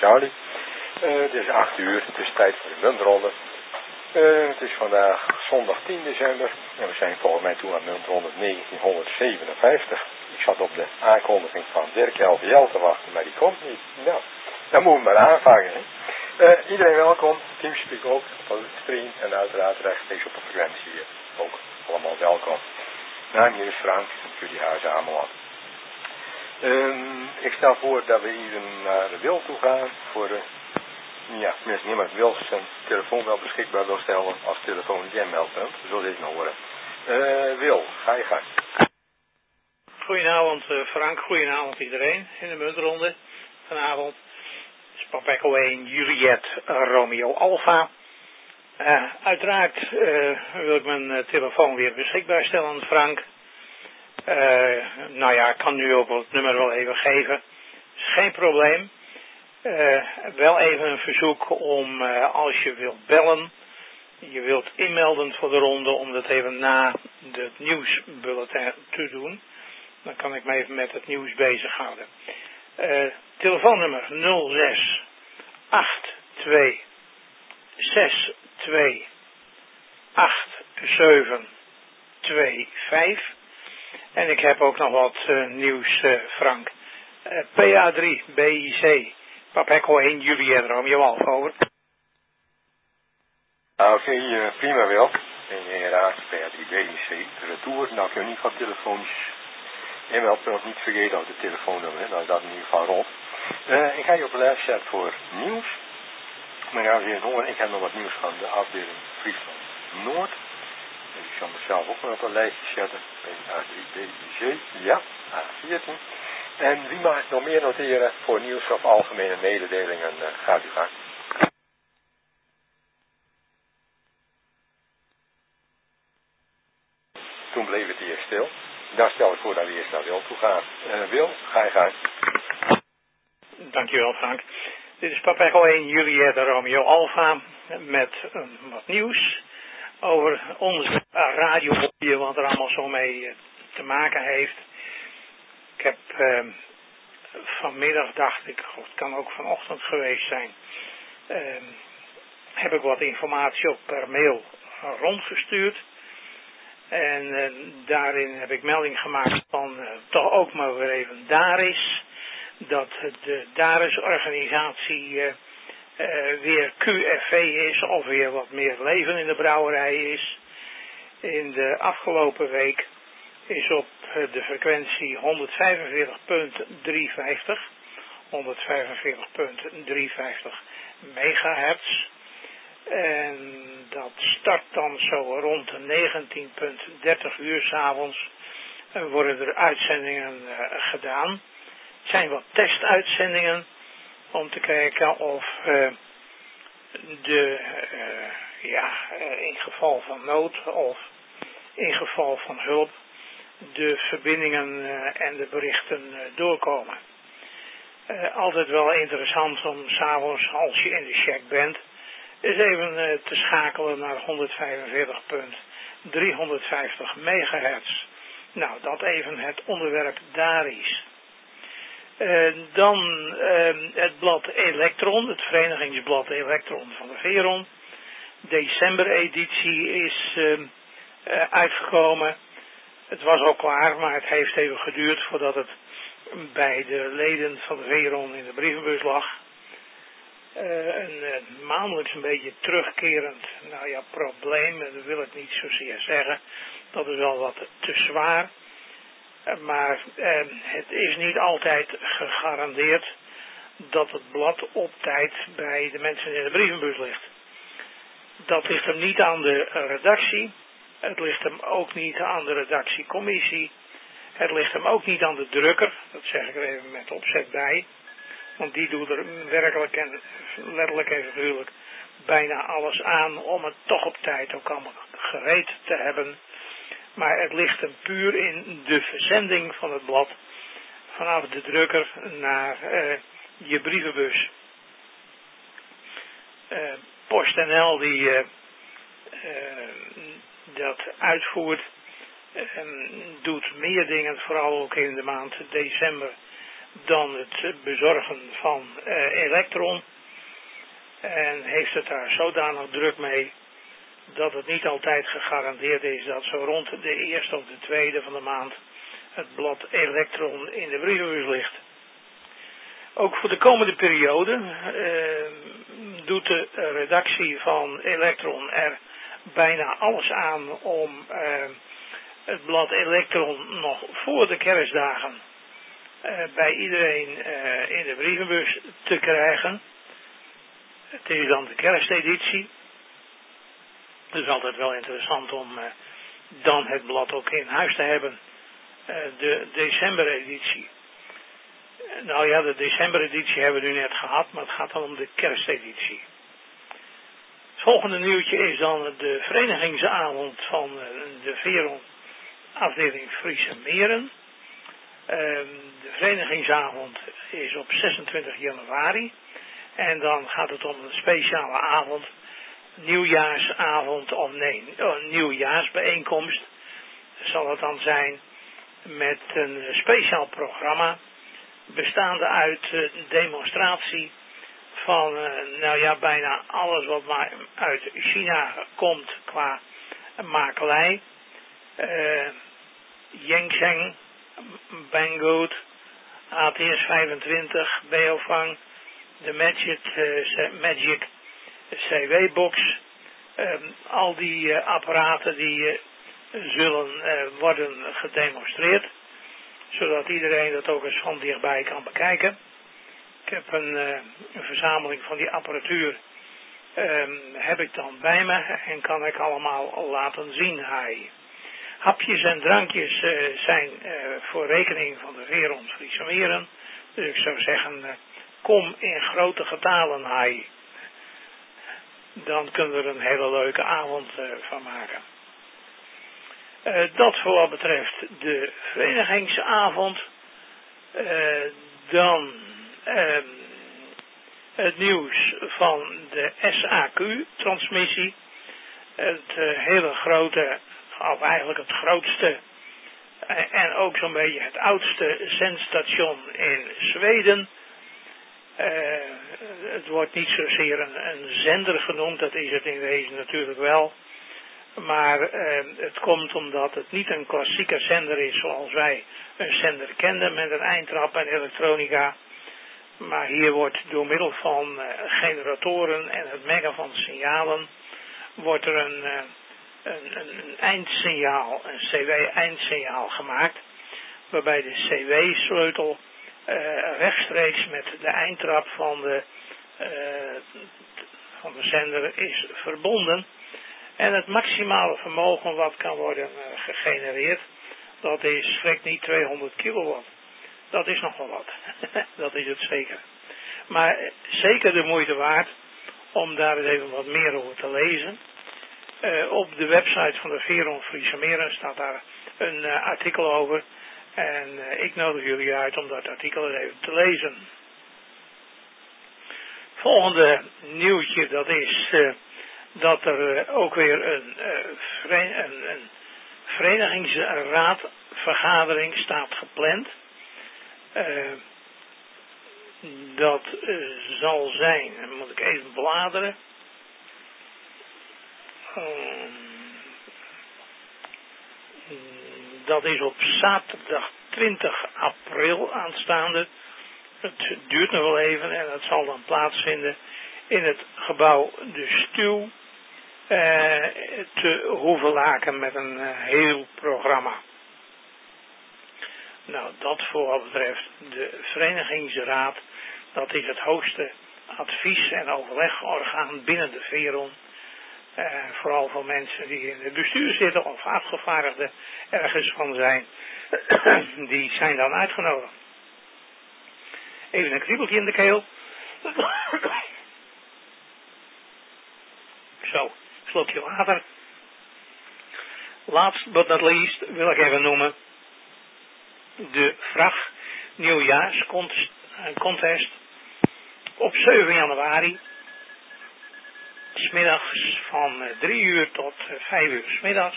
Charlie. Het is 8 uur, het is tijd voor de muntronde. Het is vandaag zondag 10 december en we zijn volgens mij toe aan muntronde 1957. Ik zat op de aankondiging van Dirk LVL te wachten, maar die komt niet. Nou, dan moeten we maar aanvangen. Hè. Iedereen welkom, Teamspeak ook op de stream en uiteraard rechtstreeks op de frequentie ook allemaal welkom. Naam hier is Frank, jullie huizen allemaal. Ik stel voor dat we hier naar de Wil toe gaan voor de, ja, tenminste niemand wil zijn telefoon wel beschikbaar wil stellen als telefoon jammeldpunt. We zullen even horen. Wil, ga je gang. Goedenavond Frank, goedenavond iedereen in de muntronde vanavond. Het is Papa Echo 1, Juliet, Romeo Alpha. Uiteraard wil ik mijn telefoon weer beschikbaar stellen, Frank. Nou ja, ik kan nu ook het nummer wel even geven. Is geen probleem. Wel even een verzoek om, als je wilt bellen, je wilt inmelden voor de ronde, om dat even na het nieuwsbulletin te doen. Dan kan ik me even met het nieuws bezighouden. Telefoonnummer 06 82 62 8725. En ik heb ook nog wat nieuws, Frank. PA3 BIC, Papa Echo 1 Juliet Romeo Alpha, over. Oké, prima Wil. En inderdaad, PA3 BIC, retour. Nou kun je niet van telefonisch e-mailpunt niet vergeten op de telefoonnummer, nou dat in ieder geval rond. Ik ga je op de lijst zetten voor nieuws. Maar ja, ik heb nog wat nieuws van de afdeling Friesland Noord. Dus ik zal mezelf ook nog op een lijstje zetten. PA3BIC, ja, A14. En wie mag ik nog meer noteren voor nieuws of algemene mededelingen? Gaat u gang. Toen bleef het eerst stil. Dan stel ik voor dat we eerst naar Wil toe gaan. Wil, ga je gang. Dankjewel Frank. Dit is Papa Echo 1 Juliet Romeo Alpha met wat nieuws over onze radio, wat er allemaal zo mee te maken heeft. Ik heb vanmiddag, dacht ik, het kan ook vanochtend geweest zijn, heb ik wat informatie ook per mail rondgestuurd. En daarin heb ik melding gemaakt van toch ook maar weer even Daris. Dat de Daris-organisatie weer QFV is, of weer wat meer leven in de brouwerij is. In de afgelopen week is op de frequentie 145.350 megahertz. En dat start dan zo rond de 19.30 uur 's avonds. Worden er uitzendingen gedaan. Het zijn wat testuitzendingen om te kijken of in geval van nood of in geval van hulp de verbindingen en de berichten doorkomen. Altijd wel interessant om 's avonds, als je in de check bent, eens even te schakelen naar 145.350 megahertz. Nou, dat even het onderwerp daar is. Dan het blad Elektron, het verenigingsblad Elektron van de Veron. Decembereditie is uitgekomen. Het was al klaar, maar het heeft even geduurd voordat het bij de leden van de Veron in de brievenbus lag. Maandelijks een beetje terugkerend, probleem, dat wil ik niet zozeer zeggen. Dat is wel wat te zwaar. Maar het is niet altijd gegarandeerd dat het blad op tijd bij de mensen in de brievenbus ligt. Dat ligt hem niet aan de redactie. Het ligt hem ook niet aan de redactiecommissie. Het ligt hem ook niet aan de drukker. Dat zeg ik er even met opzet bij. Want die doet er werkelijk en letterlijk en figuurlijk bijna alles aan om het toch op tijd ook allemaal gereed te hebben. Maar het ligt hem puur in de verzending van het blad vanaf de drukker naar je brievenbus. PostNL die dat uitvoert doet meer dingen, vooral ook in de maand december, dan het bezorgen van elektron. En heeft het daar zodanig druk mee dat het niet altijd gegarandeerd is dat zo rond de eerste of de tweede van de maand het blad elektron in de brievenbus ligt. Ook voor de komende periode doet de redactie van Elektron er bijna alles aan om het blad Elektron nog voor de kerstdagen bij iedereen in de brievenbus te krijgen. Het is dan de kersteditie. Het is altijd wel interessant om dan het blad ook in huis te hebben. De decembereditie. Nou ja, de decembereditie hebben we nu net gehad, maar het gaat dan om de kersteditie. Het volgende nieuwtje is dan de verenigingsavond van de Veron afdeling Friese Meren. De verenigingsavond is op 26 januari. En dan gaat het om een speciale avond, nieuwjaarsavond, nieuwjaarsbijeenkomst. Zal het dan zijn met een speciaal programma, bestaande uit demonstratie van, bijna alles wat maar uit China komt qua makelij. Yangsheng, Banggood, ATS 25, Beofang, de Magic CW-box. Al die apparaten die zullen worden gedemonstreerd, zodat iedereen dat ook eens van dichtbij kan bekijken. Ik heb een verzameling van die apparatuur heb ik dan bij me en kan ik allemaal laten zien. Hapjes en drankjes zijn voor rekening van de Veron Friese Meren. Dus ik zou zeggen, kom in grote getalen. Dan kunnen we er een hele leuke avond van maken. Dat voor wat betreft de verenigingsavond. Dan het nieuws van de SAQ-transmissie. Het hele grote, of eigenlijk het grootste en ook zo'n beetje het oudste zendstation in Zweden. Het wordt niet zozeer een zender genoemd, dat is het in wezen natuurlijk wel. Maar het komt omdat het niet een klassieke zender is zoals wij een zender kenden met een eindtrap en elektronica. Maar hier wordt door middel van generatoren en het mengen van signalen wordt er een eindsignaal, een CW-eindsignaal gemaakt. Waarbij de CW-sleutel rechtstreeks met de eindtrap van de zender is verbonden. En het maximale vermogen wat kan worden gegenereerd, dat is schrik niet 200 kilowatt. Dat is nogal wat. Dat is het zeker. Maar zeker de moeite waard om daar eens even wat meer over te lezen. Op de website van de Veron Friese Meren staat daar een artikel over. En ik nodig jullie uit om dat artikel eens even te lezen. Volgende nieuwtje, dat is dat er ook weer een verenigingsraadvergadering staat gepland. Dat zal zijn, dan moet ik even bladeren. Dat is op zaterdag 20 april aanstaande. Het duurt nog wel even en het zal dan plaatsvinden in het gebouw De Stuw te Hoevelaken met een heel programma. Nou, dat voor wat betreft de verenigingsraad, dat is het hoogste advies- en overlegorgaan binnen de Veron. Vooral voor mensen die in het bestuur zitten of afgevaardigden ergens van zijn, die zijn dan uitgenodigd. Even een kriebeltje in de keel. Zo, slokje water. Last but not least wil ik even noemen de vracht nieuwjaarscontest op 7 januari. 'Smiddags van 3 uur tot 5 uur 's middags.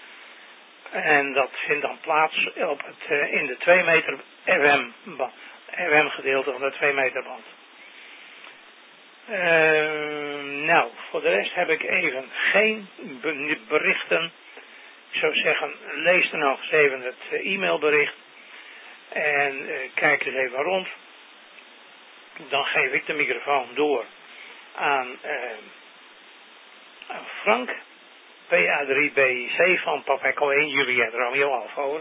En dat vindt dan plaats op in de 2 meter FM-gedeelte van de 2 meter band. Nou, voor de rest heb ik even geen berichten. Ik zou zeggen, lees er nog eens even het e-mailbericht en kijk eens even rond. Dan geef ik de microfoon door aan Frank, PA3BIC van Papa Echo 1 Juliet Romeo Alfa, hoor.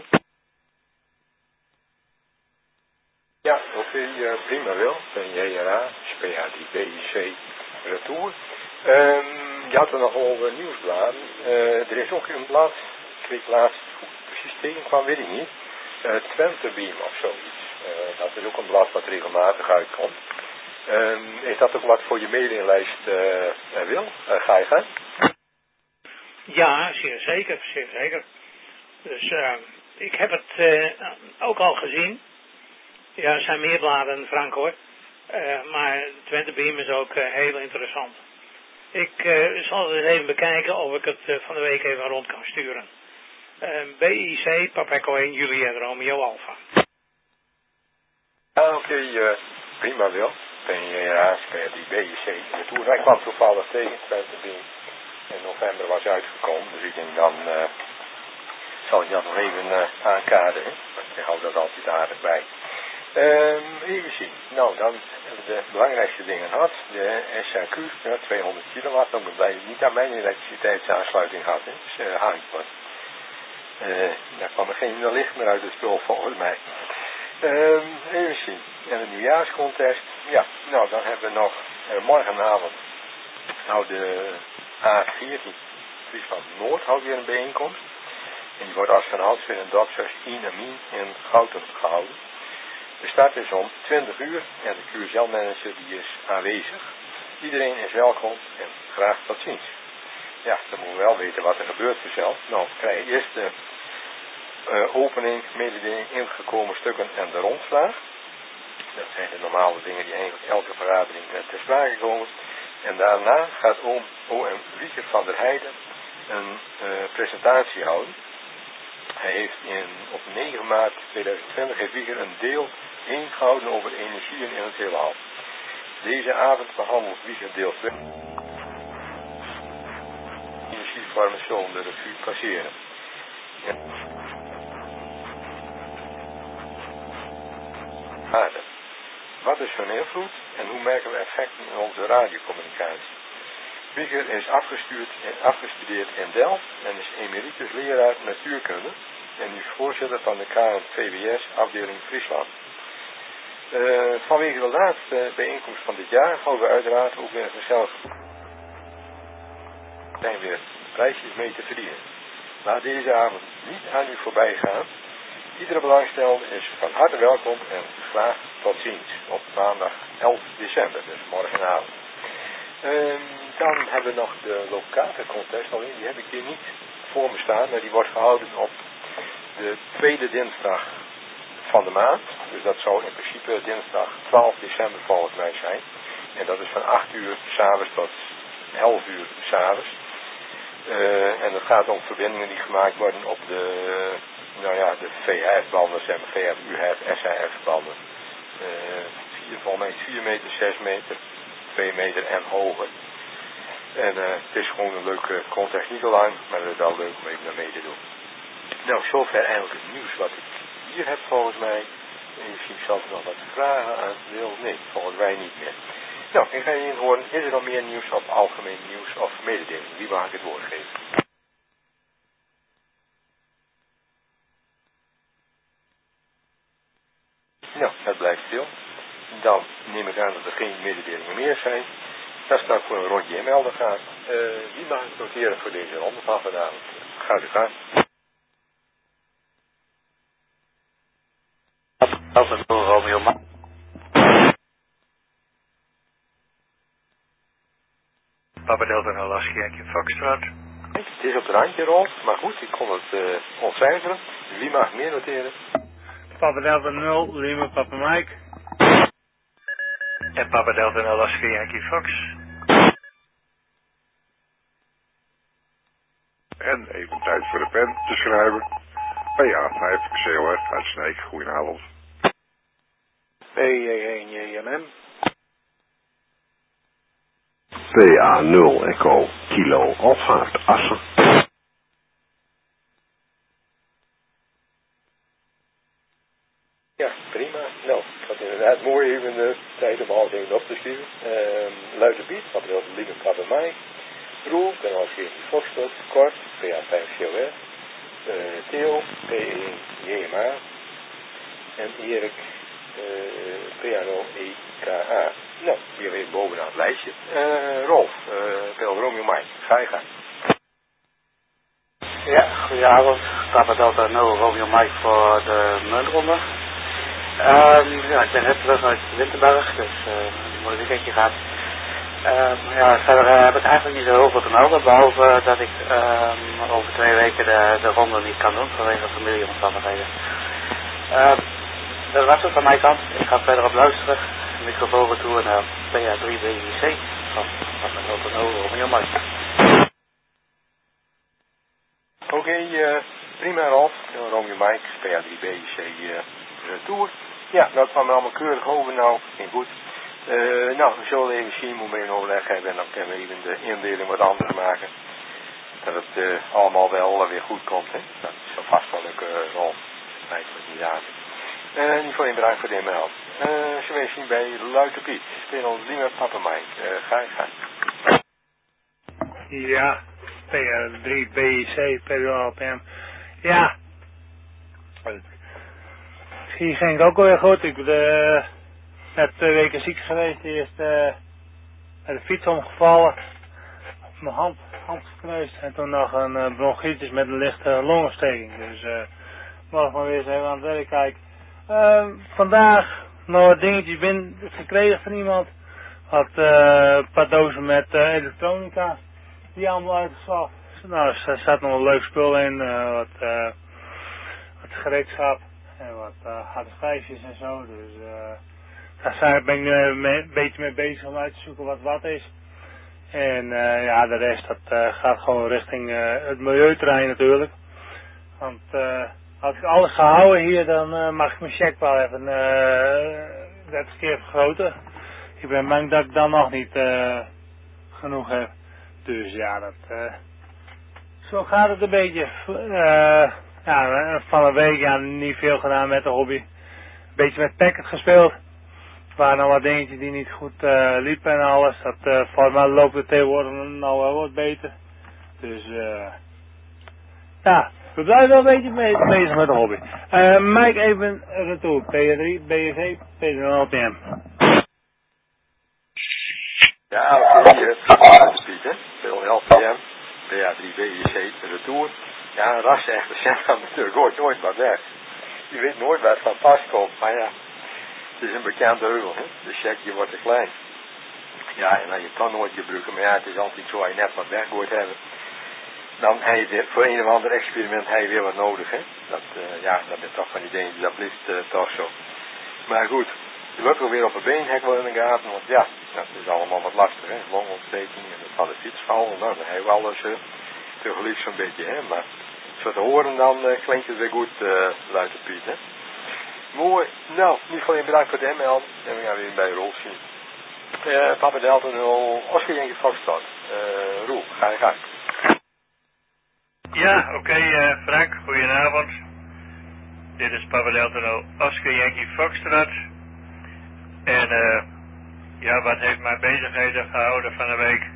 Ja, oké, prima wel. Ben JRA, PA3BIC retour. Je had er nog over nieuwsbladen. Er is ook een blad, ik weet laatst precies tegenkwam, weet ik niet. Twente Beam of zoiets. Dat is ook een blad wat regelmatig uitkomt. Is dat ook wat voor je mailinglijst, Wil? Ga je gaan? Ja, zeer zeker, zeer zeker. Dus ik heb het ook al gezien. Ja, er zijn meer bladen, Frank, hoor. Maar Twente Beam is ook heel interessant. Ik zal het eens even bekijken of ik het van de week even rond kan sturen. BIC, Papa Echo 1 Juliet Romeo Alfa. Oké, prima wel. Ben je die BIC retour. Ik kwam toevallig tegen Twente Beam. In november was uitgekomen, dus ik denk dan zal ik dat nog even aankaarten. Ik hou dat altijd aardig bij. Even zien. Nou, dan hebben we de belangrijkste dingen gehad. De SAQ, 200 kilowatt. Dan ben je niet aan mijn elektriciteitsaansluiting gehad. Dus haakbaar. Daar kwam er geen licht meer uit het spul volgens mij. Even zien. En de nieuwjaarscontest. Ja, nou dan hebben we nog morgenavond. Nou, de A14 Friesland Noord houdt weer een bijeenkomst. En die wordt als vanouds in een dorpshuis Inamien in Gouten gehouden. De start is om 20 uur en de QSL-manager die is aanwezig. Iedereen is welkom en graag tot ziens. Ja, dan moeten we wel weten wat er gebeurt vanzelf. Nou, we krijgen eerst de opening, mededeling, ingekomen stukken en de rondvraag. Dat zijn de normale dingen die eigenlijk elke vergadering ter sprake komen. En daarna gaat OM Wieger van der Heijden een presentatie houden. Hij heeft op 9 maart 2020 heeft Wieger een deel 1 gehouden over energieën in het heelal. Deze avond behandelt Wieger deel 2. Energievormen zullen de revue passeren. Ja. Wat is hun invloed en hoe merken we effecten in onze radiocommunicatie? Wieger is afgestudeerd in Delft en is emeritus leraar natuurkunde en is voorzitter van de KNVWS afdeling Friesland. Vanwege de laatste bijeenkomst van dit jaar houden we uiteraard ook weer gezellig. Er zijn weer prijsjes mee te verdienen. Laat deze avond niet aan u voorbij gaan. Iedere belangstellende is van harte welkom en graag tot ziens op maandag 11 december, dus morgenavond. Dan hebben we nog de locatorcontest, alleen die heb ik hier niet voor me staan, maar die wordt gehouden op de tweede dinsdag van de maand. Dus dat zou in principe dinsdag 12 december volgens mij zijn. En dat is van 8 uur s'avonds tot 11 uur s'avonds. En het gaat om verbindingen die gemaakt worden op de VHF-banden, zeg maar VF-UHF, SHF-banden. Volgens mij 4 meter, 6 meter, 2 meter en hoger. En het is gewoon een leuke contest, niet te lang, maar het is wel leuk om even naar mee te doen. Nou, zover eigenlijk het nieuws wat ik hier heb volgens mij. En misschien zelf nog wat vragen aan wil. Nee, volgens mij niet meer. Nou, ik ga je horen, is er nog meer nieuws of algemeen nieuws of mededeling? Wie mag ik het woord geven? Nou, het blijft stil. Dan neem ik aan dat er geen mededelingen meer zijn. Dan sta ik voor een rondje inmelden gaan. Wie mag ik noteren voor deze ronde van vanavond? Gaat u gaan. Alfa Romeo Papa Delta en Alaska Yankee Foxtrot. Het is op het randje rond, maar goed, ik kon het ontcijferen. Wie mag meer noteren? Papa Delta 0, Lima Papa Mike. En Papa Delta en Alaska Yankee Fox. En even tijd voor de pen te schrijven. PA5 COR uit Sneek, goedenavond. PJ1JMM. PA0 Echo Kilo Alpha Assen. Ja, prima. Nou, het was inderdaad mooi even de tijd om alles even op te schrijven. Luid de Piet, wat er ook lieve papa mij. Roel, ben als je Foxtrot, Kort, PA5COR, Theo, P1JMA en Erik, PA0EKA. Nou, hier weer bovenaan het lijstje. Rolf, Pel Romeo Mike, ga je gang. Ja, goedenavond. Papa Delta 0 Romeo Mike voor de muntronde. Ja, ik ben net terug uit Winterberg, dus een mooi weekendje gehad. Ja, verder heb ik eigenlijk niet zo heel veel te melden, behalve dat ik over 2 weken de ronde niet kan doen vanwege familieomstandigheden. Dat was het van mijn kant. Ik ga verder op luisteren. Microfoon retour naar PA3BIC van Papa Delta 0 Romeo Mike. Oké, prima Rolf, Romeo Mike, PA3BIC retour. Ja, dat kwam er allemaal keurig over nou, ging goed. Nou, we zullen even zien hoe we in overleg hebben en dan kunnen we even de indeling wat anders maken. Dat het allemaal wel weer goed komt, hè. Dat is vast wel lukken, Rolf. Eigenlijk niet aan. In ieder geval bedankt voor de e-mail. Zullen we zien bij Luike Piet, speel Lima Papa Mike. Ga je gang. Ja, PA3BIC, PWLPM. Ja. Hier ging het ook weer goed. Ik ben net 2 weken ziek geweest. Eerst met de fiets omgevallen. Op mijn hand gekneusd. En toen nog een bronchitis met een lichte longontsteking. Dus morgen maar weer eens even aan het werk kijken. Vandaag nog wat dingetjes binnen gekregen van iemand. Had een paar dozen met elektronica. Die allemaal uitgeslagen. Nou, er zat nog een leuk spul in. Wat gereedschap. En wat harde schijfjes en zo. Dus daar ben ik nu een beetje mee bezig om uit te zoeken wat is. En ja, de rest dat gaat gewoon richting het milieuterrein natuurlijk. Want had ik alles gehouden hier, dan mag ik mijn check wel even 30 keer vergroten. Ik ben bang dat ik dan nog niet genoeg heb. Dus ja, zo gaat het een beetje. Ja, van een week niet veel gedaan met de hobby. Een beetje met Packet gespeeld. Er waren nog wat dingetjes die niet goed liepen en alles. Volgens mij loopt het tegenwoordig nou wel wat beter. Dus ja, we blijven wel een beetje bezig met de hobby. Mike even retour. P3, BSC, P0LPM. Ja, oké, Piet, hè. P0LPM, PA3BIC, retour. Ja, een ras-echte cent gaat natuurlijk nooit wat weg. Je weet nooit waar het van pas komt, maar ja, het is een bekende regel, hè. De checkje wordt te klein. Ja, en dan je kan nooit gebruiken, maar ja, het is altijd zo, als je net wat weg moet hebben, dan heb je voor een of ander experiment heb je weer wat nodig, hè. Ja, dat is toch van die dingen, dat blijft toch zo. Maar goed, je wordt wel weer op een been, heb ik wel in de gaten, want ja, dat is allemaal wat lastig, hè. Longontsteking en dat van de fietsval, nou, dan hebben we alles tegelijk zo'n beetje, hè, maar zo te horen dan klinkt het weer goed, luid de Piet, hè. Mooi, nou, in ieder geval bedankt voor de ML en we gaan weer bij Roel zien. Papa Delta 0, Oscar Yankee Foxtrot. Roel, ga je gang. Ja, oké, Frank, goedenavond. Dit is Papa Delta 0, Oscar Yankee Foxtrot. En ja, wat heeft mijn bezigheden gehouden van de week?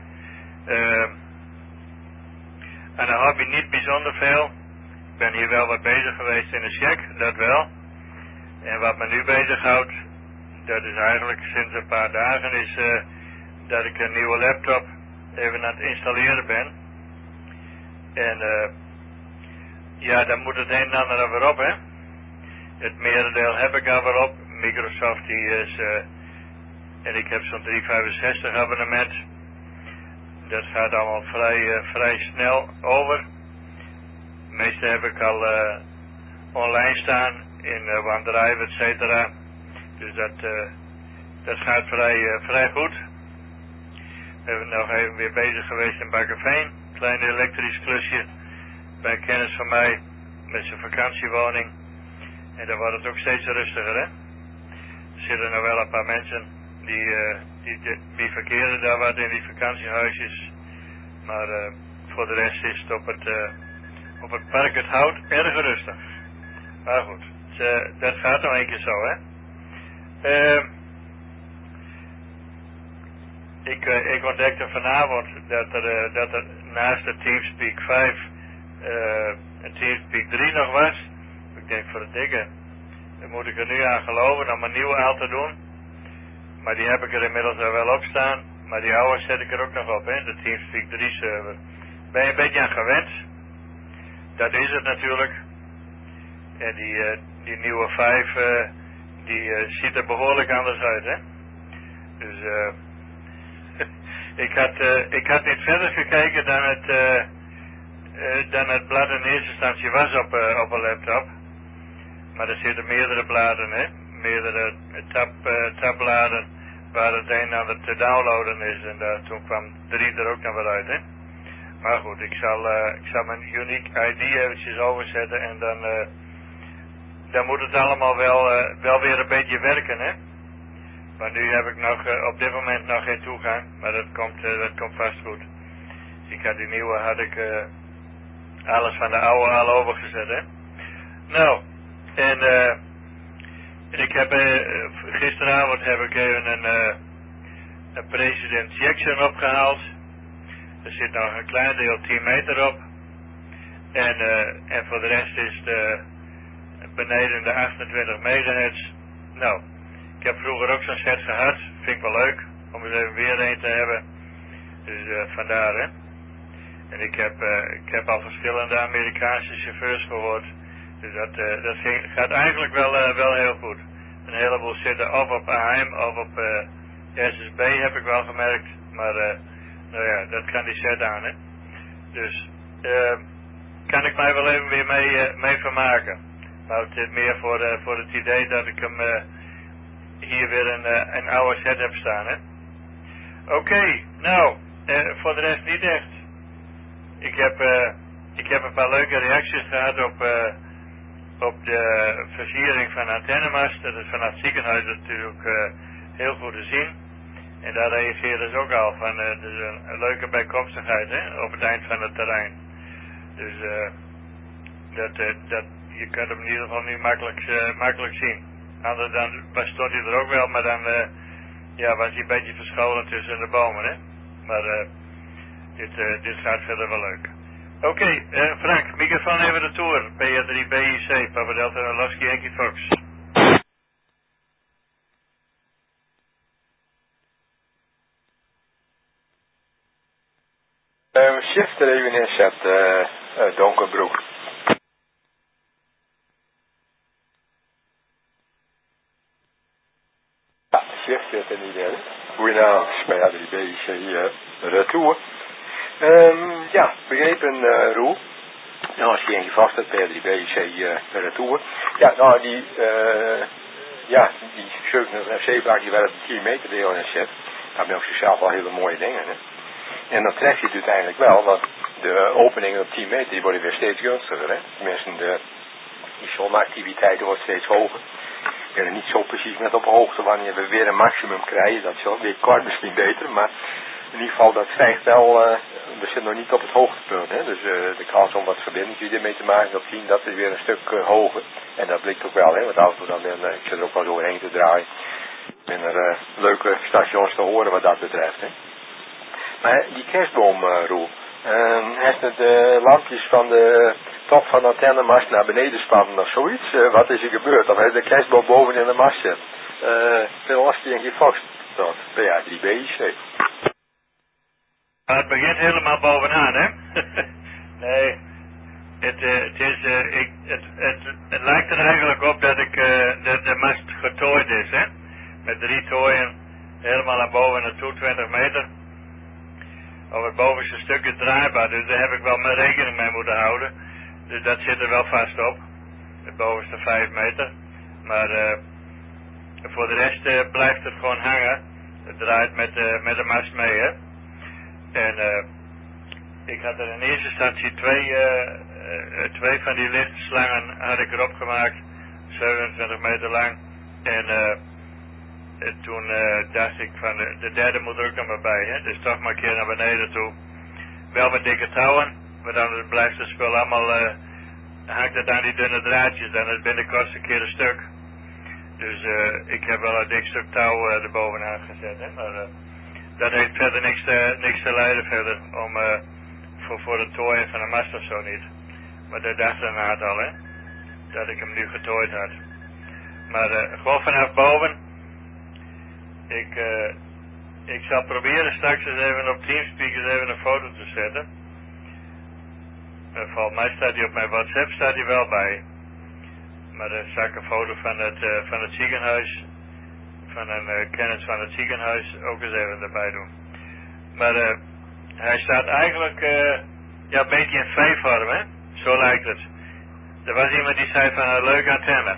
Aan de hobby niet bijzonder veel. Ik ben hier wel wat bezig geweest in de check, dat wel. En wat me nu bezighoudt, dat is eigenlijk sinds een paar dagen, is dat ik een nieuwe laptop even aan het installeren ben. En ja, dan moet het een en ander er weer op, hè. Het merendeel heb ik er weer op. Microsoft die is, en ik heb zo'n 365 abonnement. Dat gaat allemaal vrij snel over. De meeste heb ik al online staan in OneDrive, et cetera. Dus dat gaat vrij goed. We zijn nog even weer bezig geweest in Bakkeveen. Klein elektrisch klusje bij een kennis van mij met zijn vakantiewoning. En dan wordt het ook steeds rustiger, hè. zitten nog wel een paar mensen die verkeren daar wat in die vakantiehuisjes. Maar voor de rest is het op het park het Hout erg rustig. Maar goed, dat gaat nog een keer zo, hè. Ik ontdekte vanavond dat er naast de TeamSpeak 5 een TeamSpeak 3 nog was. Ik denk voor het dikke, dan moet ik er nu aan geloven om een nieuwe aan te doen. Maar die heb ik er inmiddels al wel op staan. Maar die oude zet ik er ook nog op, hè, de TeamSpeak 3 server. Ben je een beetje aan gewend? Dat is het natuurlijk. En die nieuwe 5, die ziet er behoorlijk anders uit, hè. Dus ik had niet verder gekeken dan het blad in eerste instantie was op een laptop. Maar er zitten meerdere bladen, hè. Meerdere tabbladen waar het een en ander te downloaden is. En toen kwam 3 er ook nog wel uit, hè. Maar goed, ik zal mijn unique ID eventjes overzetten en dan moet het allemaal wel weer een beetje werken, hè. Maar nu heb ik op dit moment nog geen toegang, maar dat komt vast goed. Dus die nieuwe had ik alles van de oude al overgezet, hè. Nou, en ik heb gisteravond heb ik even een President Jackson opgehaald. Er zit nog een klein deel 10 meter op. En voor de rest is het beneden de 28 megahertz. Nou, ik heb vroeger ook zo'n set gehad. Vind ik wel leuk om er even weer een te hebben. Dus vandaar, hè. En ik heb al verschillende Amerikaanse chauffeurs gehoord. Dus dat gaat eigenlijk wel heel goed. Een heleboel zitten of op AM of op SSB heb ik wel gemerkt. Maar nou ja, dat kan die set aan, hè. Dus kan ik mij wel even weer mee vermaken. Maar het is meer voor het idee dat ik hem hier weer een oude set heb staan, hè. Oké, nou, voor de rest niet echt. Ik heb een paar leuke reacties gehad op de versiering van de antennemast. Dat is vanaf het ziekenhuis natuurlijk heel goed te zien. En daar reageerden ze ook al van, dus een leuke bijkomstigheid, hè, op het eind van het terrein. Dus je kunt hem in ieder geval nu makkelijk zien. Anders dan stond hij er ook wel, maar dan was hij een beetje verscholen tussen de bomen, hè. Maar dit gaat verder wel leuk. Oké, Frank, microfoon even de toer. PR3 BIC, Papa Delta Lasky Yankee Fox. Shift er even in zet, Donkerbroek. Ja, shift zit er niet in. Goedenavond, PR3 BIC retour. Ja, begrepen, Roel. Nou, als je in vast hebt, PR3 BIC retour. Ja, nou, die 7 zeebaak die wel op 10 meter deel in zet. Daar ben je op zichzelf al hele mooie dingen, hè. En dan tref je het uiteindelijk wel, want de openingen op 10 meter die worden weer steeds gunstiger, hè. Tenminste, die zonneactiviteit wordt steeds hoger. Ik ben er niet zo precies met op hoogte wanneer we weer een maximum krijgen. Dat is wel weer kort misschien beter, maar in ieder geval dat stijgt wel. We zitten nog niet op het hoogtepunt, hè. Dus de kans om wat verbinding ermee te maken op 10, dat is weer een stuk hoger. En dat blikt ook wel, hè, want af en toe dan ik zit er ook wel zo heen te draaien. Ik ben er leuke stations te horen wat dat betreft, hè. Maar die kerstboom, Roel, heeft het de lampjes van de top van de antennemast naar beneden spannen of zoiets? Wat is er gebeurd? Of heeft de kerstboom boven in de mast zit? Veel lastig in je Fox, dat PR3 BIC. Het begint helemaal bovenaan, hè? Nee, het lijkt er eigenlijk op dat de mast getooid is, hè? Met 3 tooien, helemaal naar boven naartoe, 20 meter. Of het bovenste stuk is draaibaar, dus daar heb ik wel mijn rekening mee moeten houden. Dus dat zit er wel vast op, het bovenste 5 meter. Maar voor de rest blijft het gewoon hangen. Het draait met de mast mee, hè. En ik had er in eerste instantie twee van die liftslangen had ik erop gemaakt, 27 meter lang. En En toen dacht ik van de derde moet er ook nog maar bij. Hè? Dus toch maar een keer naar beneden toe. Wel met dikke touwen. Maar dan blijft het spul allemaal... hangt het aan die dunne draadjes. Dan is het binnenkort een keer een stuk. Dus ik heb wel een dik stuk touw erbovenaan gezet. Hè? Maar dat heeft verder niks te leiden verder. Om, voor het tooien van een mast of zo niet. Maar dat dacht daarna het al, hè. Dat ik hem nu getooid had. Maar gewoon vanaf boven. Ik zal proberen straks eens even op Teamspeak eens even een foto te zetten. Volgens mij staat die op mijn WhatsApp staat die wel bij. Maar dan zal ik een foto van het ziekenhuis. Van een kennis van het ziekenhuis ook eens even erbij doen. Maar hij staat eigenlijk een beetje in V-vorm, hè. Zo lijkt het. Er was iemand die zei van een leuke antenne.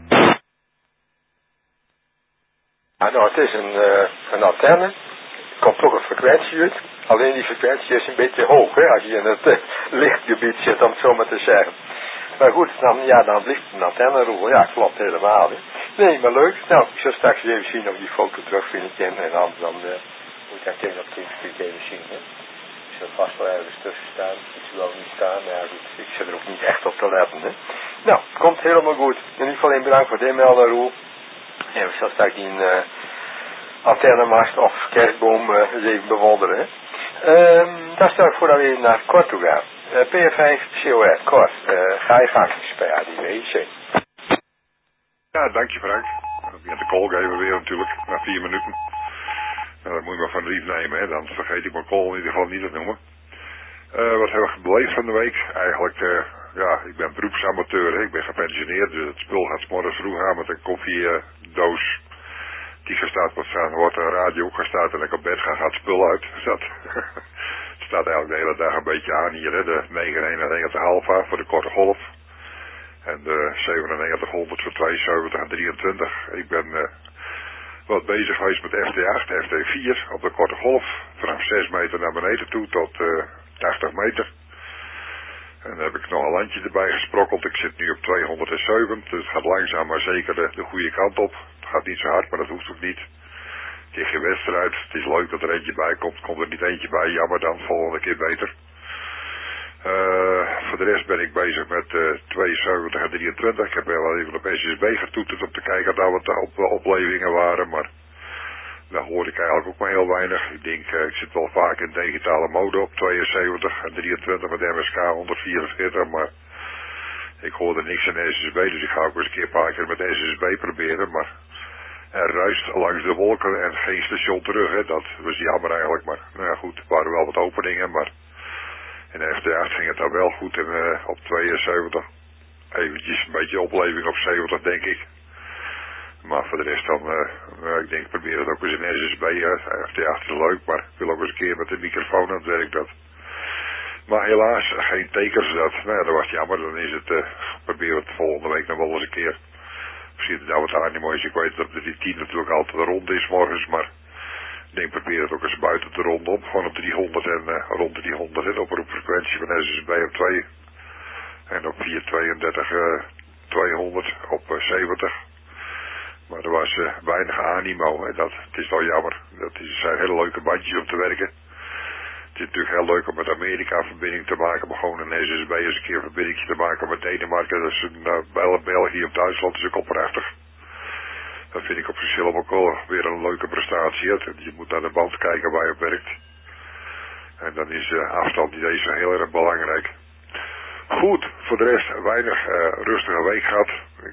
Ja, nou, het is een antenne. Er komt toch een frequentie uit. Alleen die frequentie is een beetje hoog, hè, als je in het lichtgebied zit, om het zo maar te zeggen. Maar goed, dan ligt een antenne. Ja, klopt helemaal. Hè. Nee, maar leuk. Nou, ik zal straks even zien of die foto terugvind en dan moet ik dat tegen op Teamspeak even zien. Hè. Ik zal vast wel ergens tussen staan. Ik zal wel niet staan, maar ja, goed, ik zit er ook niet echt op te letten. Hè. Nou, het komt helemaal goed. In ieder geval bedankt voor het inmelden, Roel. En we zullen straks die antennemast of kerkboom eens even bewonderen. Hè. Daar stel ik voor dat we even naar Cor toe gaan. PR5 COR, Cor, ga je gang, SPADIW. Ja, dank je Frank. Je hebt de call geven weer natuurlijk, na 4 minuten. Nou, dat moet je maar van lief nemen, hè. Dan vergeet ik mijn call in ieder geval niet te noemen. Wat hebben we beleefd van de week? Eigenlijk, ik ben beroepsamateur, hè. Ik ben gepensioneerd, dus het spul gaat 's morgens vroeg aan met een koffiedoos. Die gestaat wordt staan, wordt een radio gestaat en ik op bed ga, gaat het spul uit. Dus dat het staat eigenlijk de hele dag een beetje aan hier, hè. De 991 Alpha voor de korte golf. En de 9700 voor 72 en 23. Ik ben wat bezig geweest met FT8, FT4 op de korte golf. Vanaf 6 meter naar beneden toe tot 80 meter. En dan heb ik nog een landje erbij gesprokkeld. Ik zit nu op 207. Dus het gaat langzaam maar zeker de goede kant op. Het gaat niet zo hard, maar dat hoeft ook niet. Het is geen wedstrijd. Het is leuk dat er eentje bij komt. Komt er niet eentje bij, jammer dan. Volgende keer beter. Voor de rest ben ik bezig met 72 en 23. Ik heb wel even op SSB getoeterd om te kijken of wat oplevingen waren, maar daar hoorde ik eigenlijk ook maar heel weinig. Ik denk, ik zit wel vaak in digitale mode op 72 en 23 met MSK 144, maar ik hoorde niks aan SSB, dus ik ga ook eens een paar keer met SSB proberen, maar er ruist langs de wolken en geen station terug, hè. Dat was jammer eigenlijk, maar nou ja goed, er waren wel wat openingen, maar in de FT8 ging het dan wel goed en op 72 eventjes een beetje opleving op 70 denk ik. Maar voor de rest dan, ik denk probeer het ook eens in SSB. FT8 is leuk, maar ik wil ook eens een keer met de microfoon aan het werk dat. Maar helaas geen tekens dat. Nou ja, dat was jammer, dan is het, probeer het volgende week nog wel eens een keer. Misschien het nou wat animo is, ik weet dat die 10 natuurlijk altijd rond is morgens, maar ik denk probeer het ook eens buiten te ronden op. Gewoon op 300 en rond de 300 en oproepfrequentie van SSB op 2. En op 432 200 op 70. Maar er was weinig animo en het is wel jammer. Zijn hele leuke bandjes om te werken. Het is natuurlijk heel leuk om met Amerika verbinding te maken, maar gewoon een SSB eens een keer verbinding te maken met Denemarken. Dat is België of Duitsland is ook al prachtig. Dat vind ik op zichzelf ook wel weer een leuke prestatie. Je moet naar de band kijken waar je op werkt. En dan is afstand niet eens heel erg belangrijk. Goed, voor de rest weinig rustige week gehad.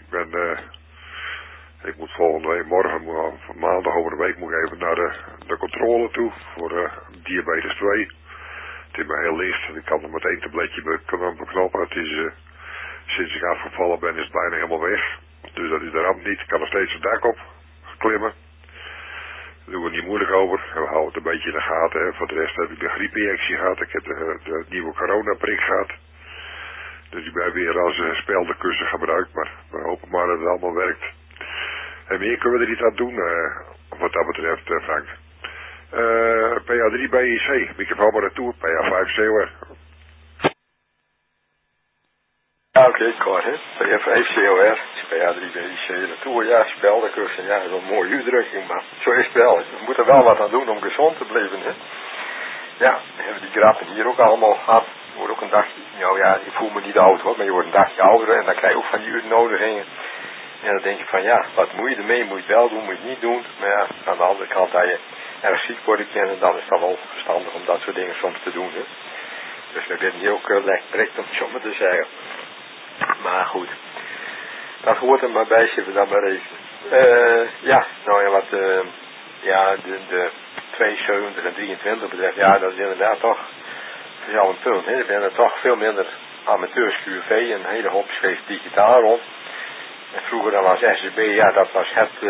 Ik moet volgende week, maandag over de week moet ik even naar de controle toe voor diabetes 2. Het is maar heel licht en ik kan er met 1 tabletje beknoppen. Het is, sinds ik afgevallen ben is het bijna helemaal weg. Dus dat is de ramp niet. Ik kan nog steeds het dak op klimmen. Daar doen we niet moeilijk over. We houden het een beetje in de gaten. Hè. Voor de rest heb ik de griepinjectie gehad. Ik heb de nieuwe coronaprik gehad. Dus ik ben weer als speldenkussen gebruikt. Maar we hopen maar dat het allemaal werkt. En meer kunnen we er niet aan doen, wat dat betreft, Frank. PA3 BIC, microfoon maar naartoe, PA5 COR. Ja, oké, Cor, hè. PF5 COR, SPA3BIC, retour, ja, speldencursus, ja, dat is wel een mooie uitdrukking, maar zo is het wel. We moeten wel wat aan doen om gezond te blijven, hè. Ja, we hebben die grappen hier ook allemaal gehad. Je wordt ook een dagje, nou ja, ik voel me niet oud hoor, maar je wordt een dagje ouder en dan krijg je ook van die uitnodigingen. En dan denk je van ja, wat moet je ermee? Moet je het wel doen, moet je het niet doen? Maar ja, aan de andere kant, als je erg ziek wordt kennen, dan is dat wel verstandig om dat soort dingen soms te doen, hè. Dus we zijn hier ook lekker direct om het zo maar te zeggen. Maar goed, dat hoort er maar bij, zitten we dan maar even. Ja, nou ja, wat de 72 en 23 betreft, ja, dat is inderdaad toch wel een punt. Hè. Er zijn er toch veel minder amateurs QV en een hele hoop schreef digitaal rond. En vroeger dan was SSB, ja, dat was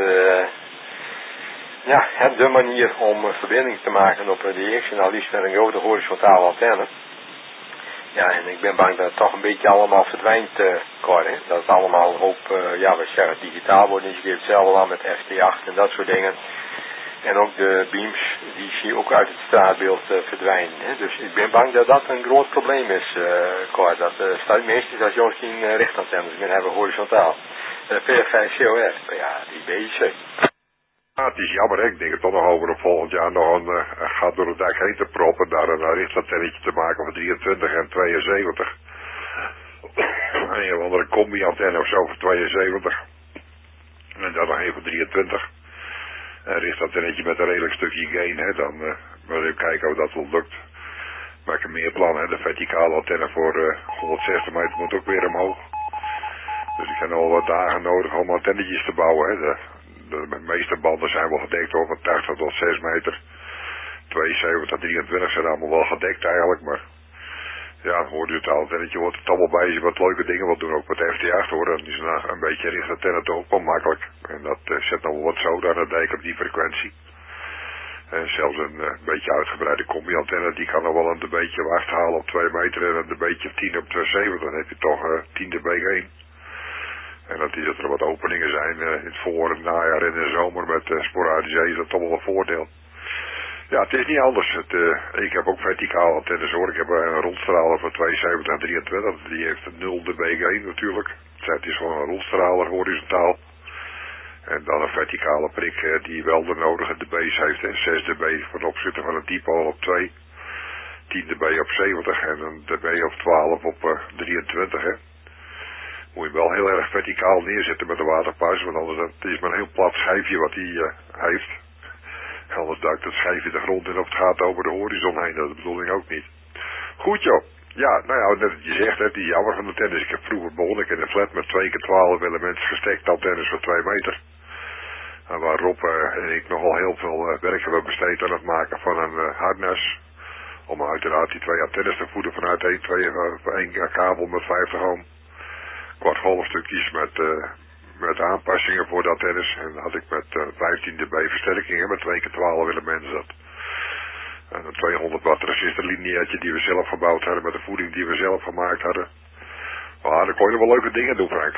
de manier om verbinding te maken op de X en al liefst met een grote horizontale antenne. Ja, en ik ben bang dat het toch een beetje allemaal verdwijnt, Cor, hè. Dat het allemaal een hoop, we zeggen digitaal wordt, dus je geeft hetzelfde aan met FT8 en dat soort dingen. En ook de beams, die zie je ook uit het straatbeeld verdwijnen. Hè. Dus ik ben bang dat dat een groot probleem is, Cor. Dat meestal als je geen richtantennes meer hebben horizontaal. PF5 COR, ja, die BIC. Ja, het is jammer, hè. Ik denk er toch nog over om volgend jaar nog een gat door het dak heen te proppen. Daar een richtantennetje te maken van 23 en 72. Een of andere combi-antenne of zo voor 72. En dan nog een voor 23. Een richtantennetje met een redelijk stukje gain, hè. Dan wil even kijken of dat wel lukt. Maak een meer plan, hè. De verticale antenne voor 160 meter moet ook weer omhoog. Dus ik heb al wat dagen nodig om antennetjes te bouwen, hè. De meeste banden zijn wel gedekt over 80 tot 6 meter. 72 tot 23 zijn allemaal wel gedekt eigenlijk, maar ja, hoort u het antennetje wordt het allemaal bij als je wat leuke dingen wilt doen, ook met FT8 hoor. Dan is een beetje richtantenne toch ook wel makkelijk. En dat zet nog wel wat zoden aan het dek op die frequentie. En zelfs een beetje uitgebreide combi-antenne, die kan nog wel een beetje wacht halen op 2 meter en een beetje 10 op 72. Dan heb je toch 10 dB gain. En dat is dat er wat openingen zijn in het voor- en najaar en in de zomer met sporadische is dat toch wel een voordeel. Ja, het is niet anders. Ik heb ook verticaal antennes hoor. Ik heb een rondstraler van 72 en 23. Die heeft een 0 dB gain natuurlijk. Het is gewoon een rondstraler horizontaal. En dan een verticale prik die wel de nodige dB's heeft. 6 dB ten opzichte van een dipool op 2. 10 dB op 70 en een dB of 12 op 23 hè. Moet je wel heel erg verticaal neerzetten met de waterpuis, want anders het is maar een heel plat schijfje wat hij heeft. Anders duikt het schijfje de grond in of het gaat over de horizon heen, dat is de bedoeling ook niet. Goed joh, ja, nou ja, net wat je zegt, hè, die jammer van de tennis. Ik heb vroeger begonnen ik in een flat met 2 keer 12 elementen gestekte antennes van 2 meter. En waar Rob en ik nogal heel veel werk hebben besteed aan het maken van een harnas. Om uiteraard die 2 antennes te voeden vanuit één kabel met 50 ohm. Kwartgolfstukjes met aanpassingen voor de antennes. En dan had ik met 15 dB versterkingen met 2 keer 12 elementen zat. En een 200 watt resistorlineaatje die we zelf gebouwd hadden met de voeding die we zelf gemaakt hadden. Maar dan kon je wel leuke dingen doen, Frank.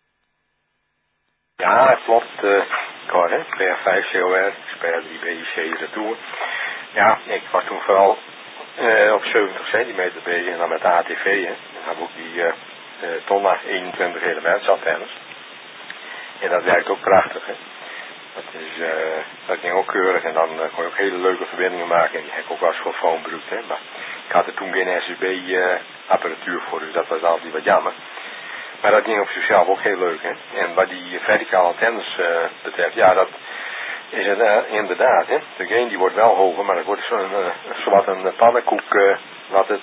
Ja, klopt. Cor, hè. PF5 COR, SPA3BIC retour. Ja, ik was toen vooral op 70 centimeter bezig en dan met de ATV, hè. Dan hebben we ook die Tonna 21 elements antennes. En dat werkt ook prachtig, hè. Dat ging ook keurig en dan kon je ook hele leuke verbindingen maken. En die heb ik ook wel eens gewoon gebruikt, hè. Maar ik had er toen geen SSB apparatuur voor, dus dat was altijd wat jammer. Maar dat ging op zichzelf ook heel leuk, hè. En wat die verticale antennes betreft, ja, dat is het inderdaad, hè. De gain die wordt wel hoger, maar het wordt zowat een pannenkoek wat het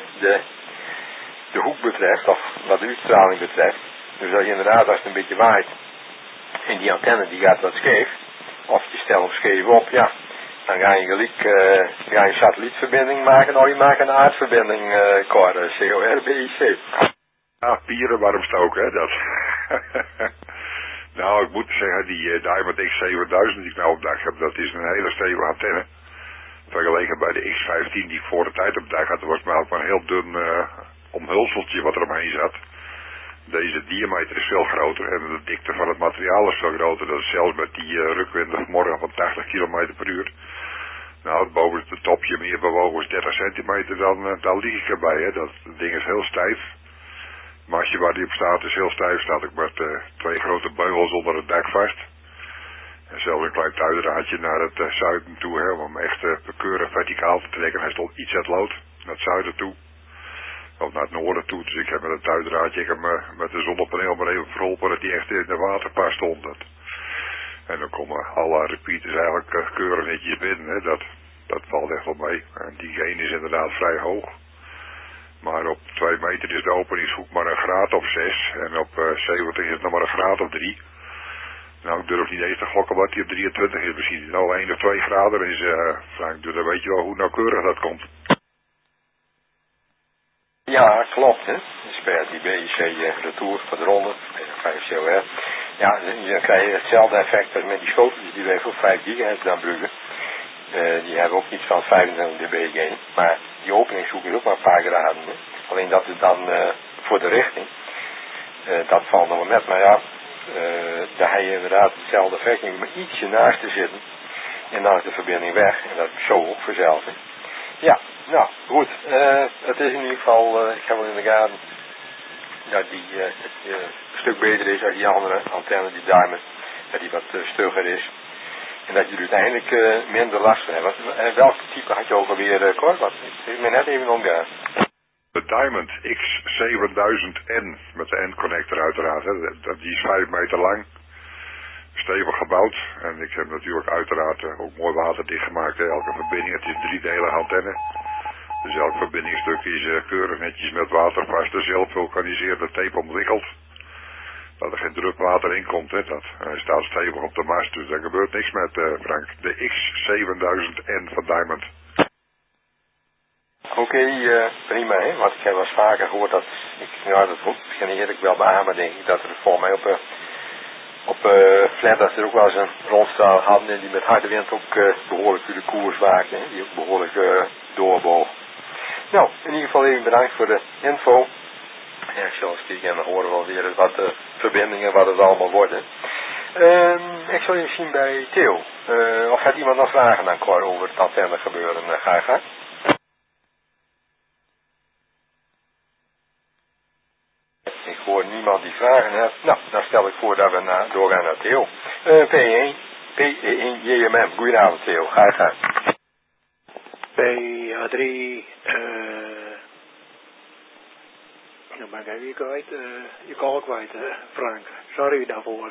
de hoek betreft, of wat de uitstraling betreft. Dus dat je inderdaad, als het een beetje waait en die antenne die gaat wat scheef, of je stelt hem scheef op, ja, dan ga je gelijk een satellietverbinding maken, of je maakt een aardverbinding, COR, BIC. Ja, pieren warm stoken, hè, dat. Nou, ik moet zeggen, die Diamond X7000 die ik nou op dak heb, dat is een hele stevige antenne. Vergeleken bij de X15 die ik voor de tijd op dak had, was maar ook maar een heel dun omhulseltje wat er omheen zat. Deze diameter is veel groter en de dikte van het materiaal is veel groter. Dat is zelfs met die rukwinden vanmorgen van 80 km per uur. Nou, het bovenste topje meer bewogen is 30 centimeter, dan lieg ik erbij. Hè. Dat ding is heel stijf. mastje waar die op staat is heel stijf, staat ook met 2 grote beugels onder het dek vast. En zelfs een klein tuidraadje naar het zuiden toe, hè, om hem echt keurig verticaal te trekken. Hij stond iets uit lood, naar het zuiden toe. Of naar het noorden toe, dus ik heb met een tuidraadje, ik heb met de zonnepaneel maar even verholpen dat hij echt in de waterpas stond. En dan komen alle repeaters eigenlijk keurig netjes binnen, hè. Dat valt echt wel mee. En die ene is inderdaad vrij hoog. Maar op 2 meter is de openingshoek maar een graad of 6. En op 70 is het nog maar een graad of 3. Nou, ik durf niet eens te gokken wat hij op 23 is. Misschien nou 1 of 2 graden is, Frank. Dus dan weet je wel hoe nauwkeurig dat komt. Ja, klopt, hè. Dus bij die BIC retour van de ronde, bij de 5 COR. Ja, dan krijg je hetzelfde effect als met die schotels die wij voor 5 gigahertz dan gebruiken. Die hebben ook iets van 25 dB gain. Maar die openingshoek is ook maar een paar graden. Hè. Alleen dat is dan voor de richting. Dat valt nog wel net. Maar ja, daar heb je inderdaad hetzelfde effect. Je moet maar ietsje naast te zitten. En dan is de verbinding weg. En dat is zo ook vanzelf. Hè. Ja, nou goed. Het is in ieder geval, ik heb wel in de gaten dat die een stuk beter is dan die andere antenne, die Diamond. Dat die wat stugger is. En dat je er uiteindelijk minder last van hebt. Welk type had je ook alweer, Cor? Wat is me net even omgaan. De Diamond X7000N, met de N-connector uiteraard. Hè. Die is 5 meter lang. Stevig gebouwd. En ik heb natuurlijk uiteraard ook mooi waterdicht gemaakt. Hè. Elke verbinding, het is een 3-delige antenne. Dus elk verbindingstuk is keurig netjes met watervaste zelfvulkaniseerde tape ontwikkeld. Dat er geen drukwater in komt, hè. Hij staat stevig op de mast, dus er gebeurt niks met Frank. De X7000N van Diamond. Oké, prima, hè. Want ik heb wel eens vaker gehoord dat, dat begin eerlijk wel beamen, denk ik, dat er volgens mij op flat dat er ook wel eens een rondstraal hadden en die met harde wind ook behoorlijk voor de koers waakte, hè. Die ook behoorlijk doorboog. Nou, in ieder geval even bedankt voor de info. Ja, ik zal eens kijken en dan horen we alweer wat verbindingen, wat het allemaal worden. Ik zal even zien bij Theo. Of had iemand nog vragen aan Cor over het antenne gebeuren? Ga je gang. Ik hoor niemand die vragen heeft. Nou, dan stel ik voor dat we doorgaan naar Theo. PE1 JMM. Goedenavond Theo, ga je gang. PA3, nou ben ik even kwijt, je kan ook kwijt, Frank. Sorry daarvoor,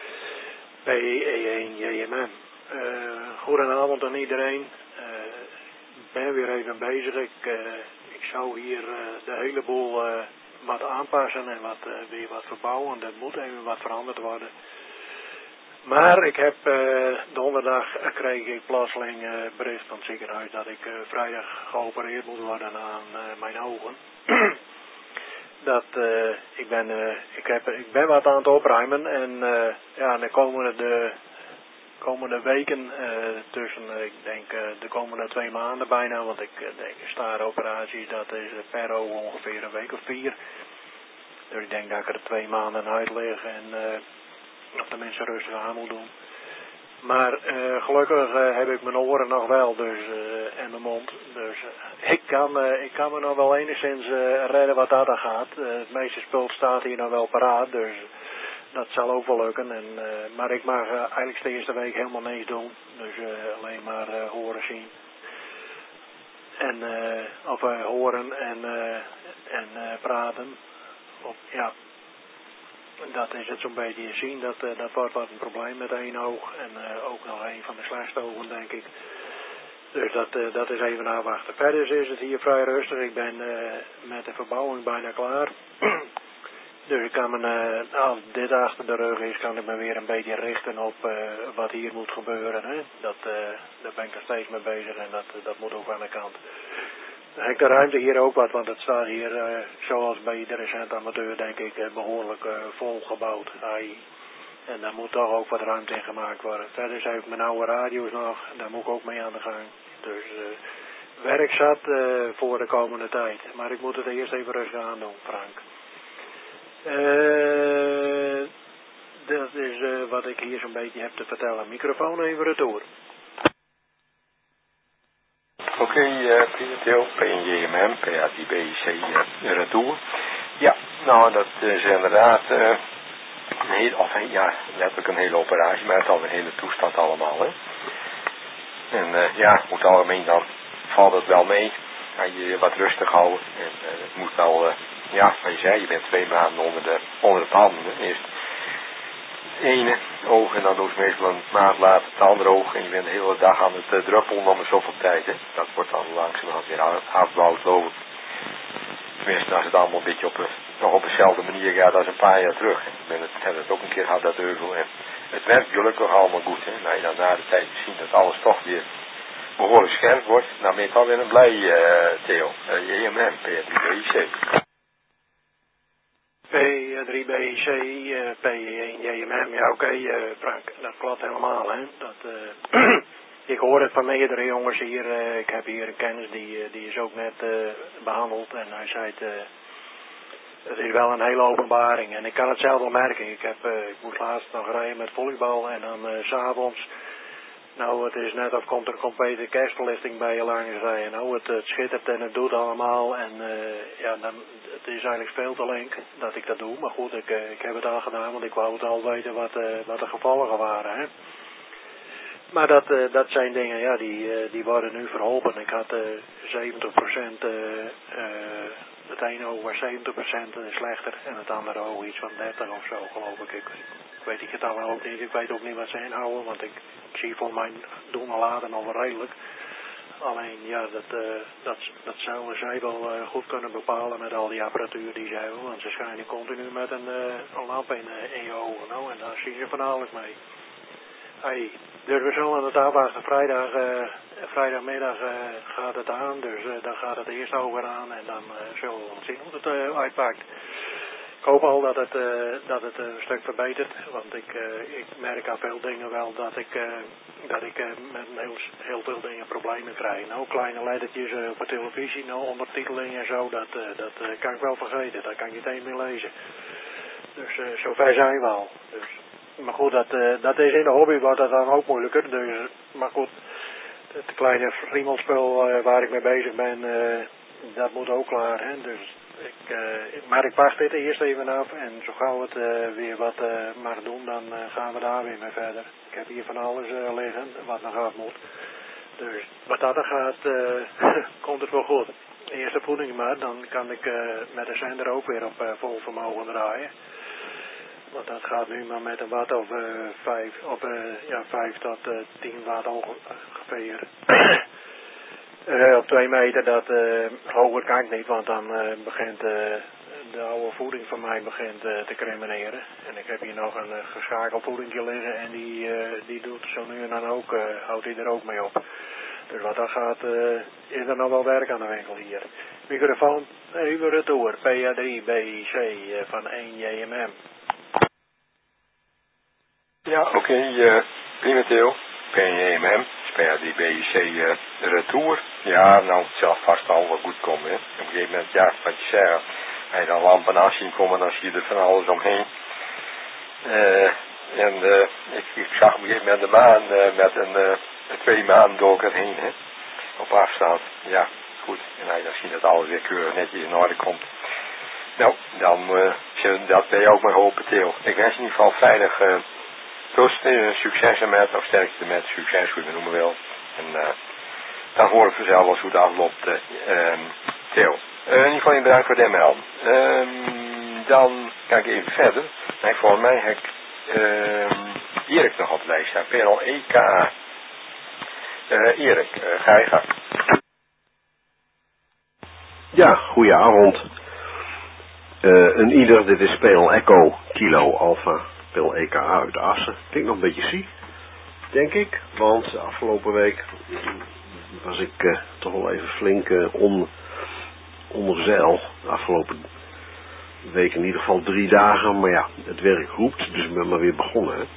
PE1 JMM. Goedenavond aan iedereen. Ik ben weer even bezig. Ik zou hier de hele boel wat aanpassen en weer wat verbouwen. Er moet even wat veranderd worden. Maar ik heb donderdag kreeg ik plotseling bericht van het ziekenhuis dat ik vrijdag geopereerd moet worden aan mijn ogen. Ik ben wat aan het opruimen en ja, de komende weken tussen, ik denk de komende 2 maanden bijna, want ik denk een staaroperatie, dat is per oog ongeveer een week of 4. Dus ik denk dat ik er 2 maanden uit lig en of de mensen rustig aan moet doen. Maar gelukkig heb ik mijn oren nog wel dus, en mijn mond. Dus ik kan me nog wel enigszins redden wat dat gaat. Het meeste spul staat hier nog wel paraat, dus dat zal ook wel lukken. Maar ik mag eigenlijk de eerste week helemaal niks doen. Dus alleen maar horen zien. En horen en praten. Ja. Dat is het zo'n beetje zien, dat wordt wat een probleem met 1 oog en ook nog een van de slechtste ogen denk ik. Dus dat is even afwachten. Verder is het hier vrij rustig, ik ben met de verbouwing bijna klaar. Dus ik kan me, als dit achter de rug is, kan ik me weer een beetje richten op wat hier moet gebeuren. Hè? Daar ben ik er steeds mee bezig en dat moet ook aan de kant. Dan heb ik de ruimte hier ook wat, want het staat hier, zoals bij de recente amateur, denk ik, behoorlijk vol gebouwd. En daar moet toch ook wat ruimte in gemaakt worden. Verder heb ik mijn oude radio's nog, daar moet ik ook mee aan de gang. Dus werk zat voor de komende tijd. Maar ik moet het eerst even rustig aan doen, Frank. Dat is wat ik hier zo'n beetje heb te vertellen. Microfoon even retour. Oké, Theo, PNJMM, PADBIC retour. Ja, Nou, dat is inderdaad letterlijk een hele operatie, maar het is al een hele toestand allemaal, hè. En over het algemeen dan valt het wel mee. Ga je wat rustig houden. En het moet wel, wat je zei, je bent 2 maanden onder het handen. Eerst het ene oog en dan doe je meestal een maand later het andere oog. En je bent de hele dag aan het druppelen om zoveel tijd, hè. Dat wordt dan langzamerhand weer afgebouwd, lopen. Tenminste, als het allemaal een beetje nog op dezelfde manier gaat als een paar jaar terug. Ik heb het ook een keer gehad, dat euvel. En het werkt gelukkig allemaal goed, hè. Nou, je dan na de tijd zien dat alles toch weer behoorlijk scherp wordt. Nou ben je toch weer een blij, Theo. JMM, P3BIC. P3BIC, P1 JMM, ja oké, Frank, dat klopt helemaal, hè. Ik hoor het van meerdere jongens hier. Ik heb hier een kennis die is ook net behandeld en hij zei het is wel een hele openbaring en ik kan het zelf wel merken. Ik moest laatst nog rijden met volleybal en dan 's avonds. Nou, het is net of komt er een complete kerstverlichting bij je langs rijden. Nou, het schittert en het doet allemaal en het is eigenlijk veel te link dat ik dat doe. Maar goed, ik heb het al gedaan, want ik wou het al weten wat de gevolgen waren, hè. Maar dat zijn dingen, ja, die worden nu verholpen. Ik had 70%, het ene oog was 70% slechter en het andere oog iets van 30 of zo, geloof ik. Ik weet het getallen ook niet, ik weet ook niet wat ze inhouden, want ik zie voor mijn doen en laten nog wel redelijk. Alleen, ja, dat zouden zij wel goed kunnen bepalen met al die apparatuur die ze hebben, want ze schijnen continu met een lamp in je ogen, nou, en daar zie je van alles mee. Hey, dus we zullen het afwachten. Vrijdagmiddag gaat het aan, dus dan gaat het eerst over aan en dan zullen we zien hoe het uitpakt. Ik hoop al dat het een stuk verbetert, want ik merk aan veel dingen wel dat ik met heel veel dingen problemen krijg. Nou, kleine lettertjes op de televisie, nou, ondertiteling en zo, dat kan ik wel vergeten, daar kan ik niet eens meer lezen. Dus zover zijn we al. Dus. Maar goed, dat is in de hobby wordt dat dan ook moeilijker. Dus, maar goed, het kleine friemelspul waar ik mee bezig ben, dat moet ook klaar. Hè? Dus maar ik wacht dit eerst even af en zo gauw het weer wat mag doen, dan gaan we daar weer mee verder. Ik heb hier van alles liggen wat nog af moet. Dus wat dat er gaat, komt het wel goed. Eerste voeding maar, dan kan ik met de zender ook weer op vol vermogen draaien. Want dat gaat nu maar met een watt of 5 tot 10 watt ongeveer. Op 2 meter, dat hoger kan ik niet, want dan begint de oude voeding van mij te crimineren. En ik heb hier nog een geschakeld voedingje liggen en die doet zo nu en dan ook, houdt hij er ook mee op. Dus wat dat gaat, is er nog wel werk aan de winkel hier. Microfoon, even retour, PA3BIC van 1 JMM. Ja, oké, prima Theo. PNMM, PA3BIC retour. Ja, nou, het zal vast al wel goed komen, hè. Op een gegeven moment, ja, wat je zegt, als je dan lampen af zien komen, dan zie je er van alles omheen. Ik zag op een gegeven moment de maan met een 2 maanden heen, hè. Op afstand. Ja, goed. En als je dan ziet dat alles weer keurig netjes in orde komt. Nou, dan dat ben je ook maar hopen, Theo. Ik wens in ieder geval veilig succes met, of sterkste met succes, hoe je het noemen wil. En dan hoor ik vanzelf als hoe het afloopt, Theo. In ieder geval bedankt voor de ML. Dan ga ik even verder. En voor mij heb ik Erik nog op de lijst staan. PNL EKA. Erik, ga je gang. Ja, goedenavond. Een ieder, dit is PNL Echo Kilo Alpha. PNL EKA uit Assen. Klinkt nog een beetje ziek, denk ik. Want de afgelopen week was ik toch wel even flink onder zeil. De afgelopen week in ieder geval 3 dagen. Maar ja, het werk roept, dus ik ben maar weer begonnen. Hè.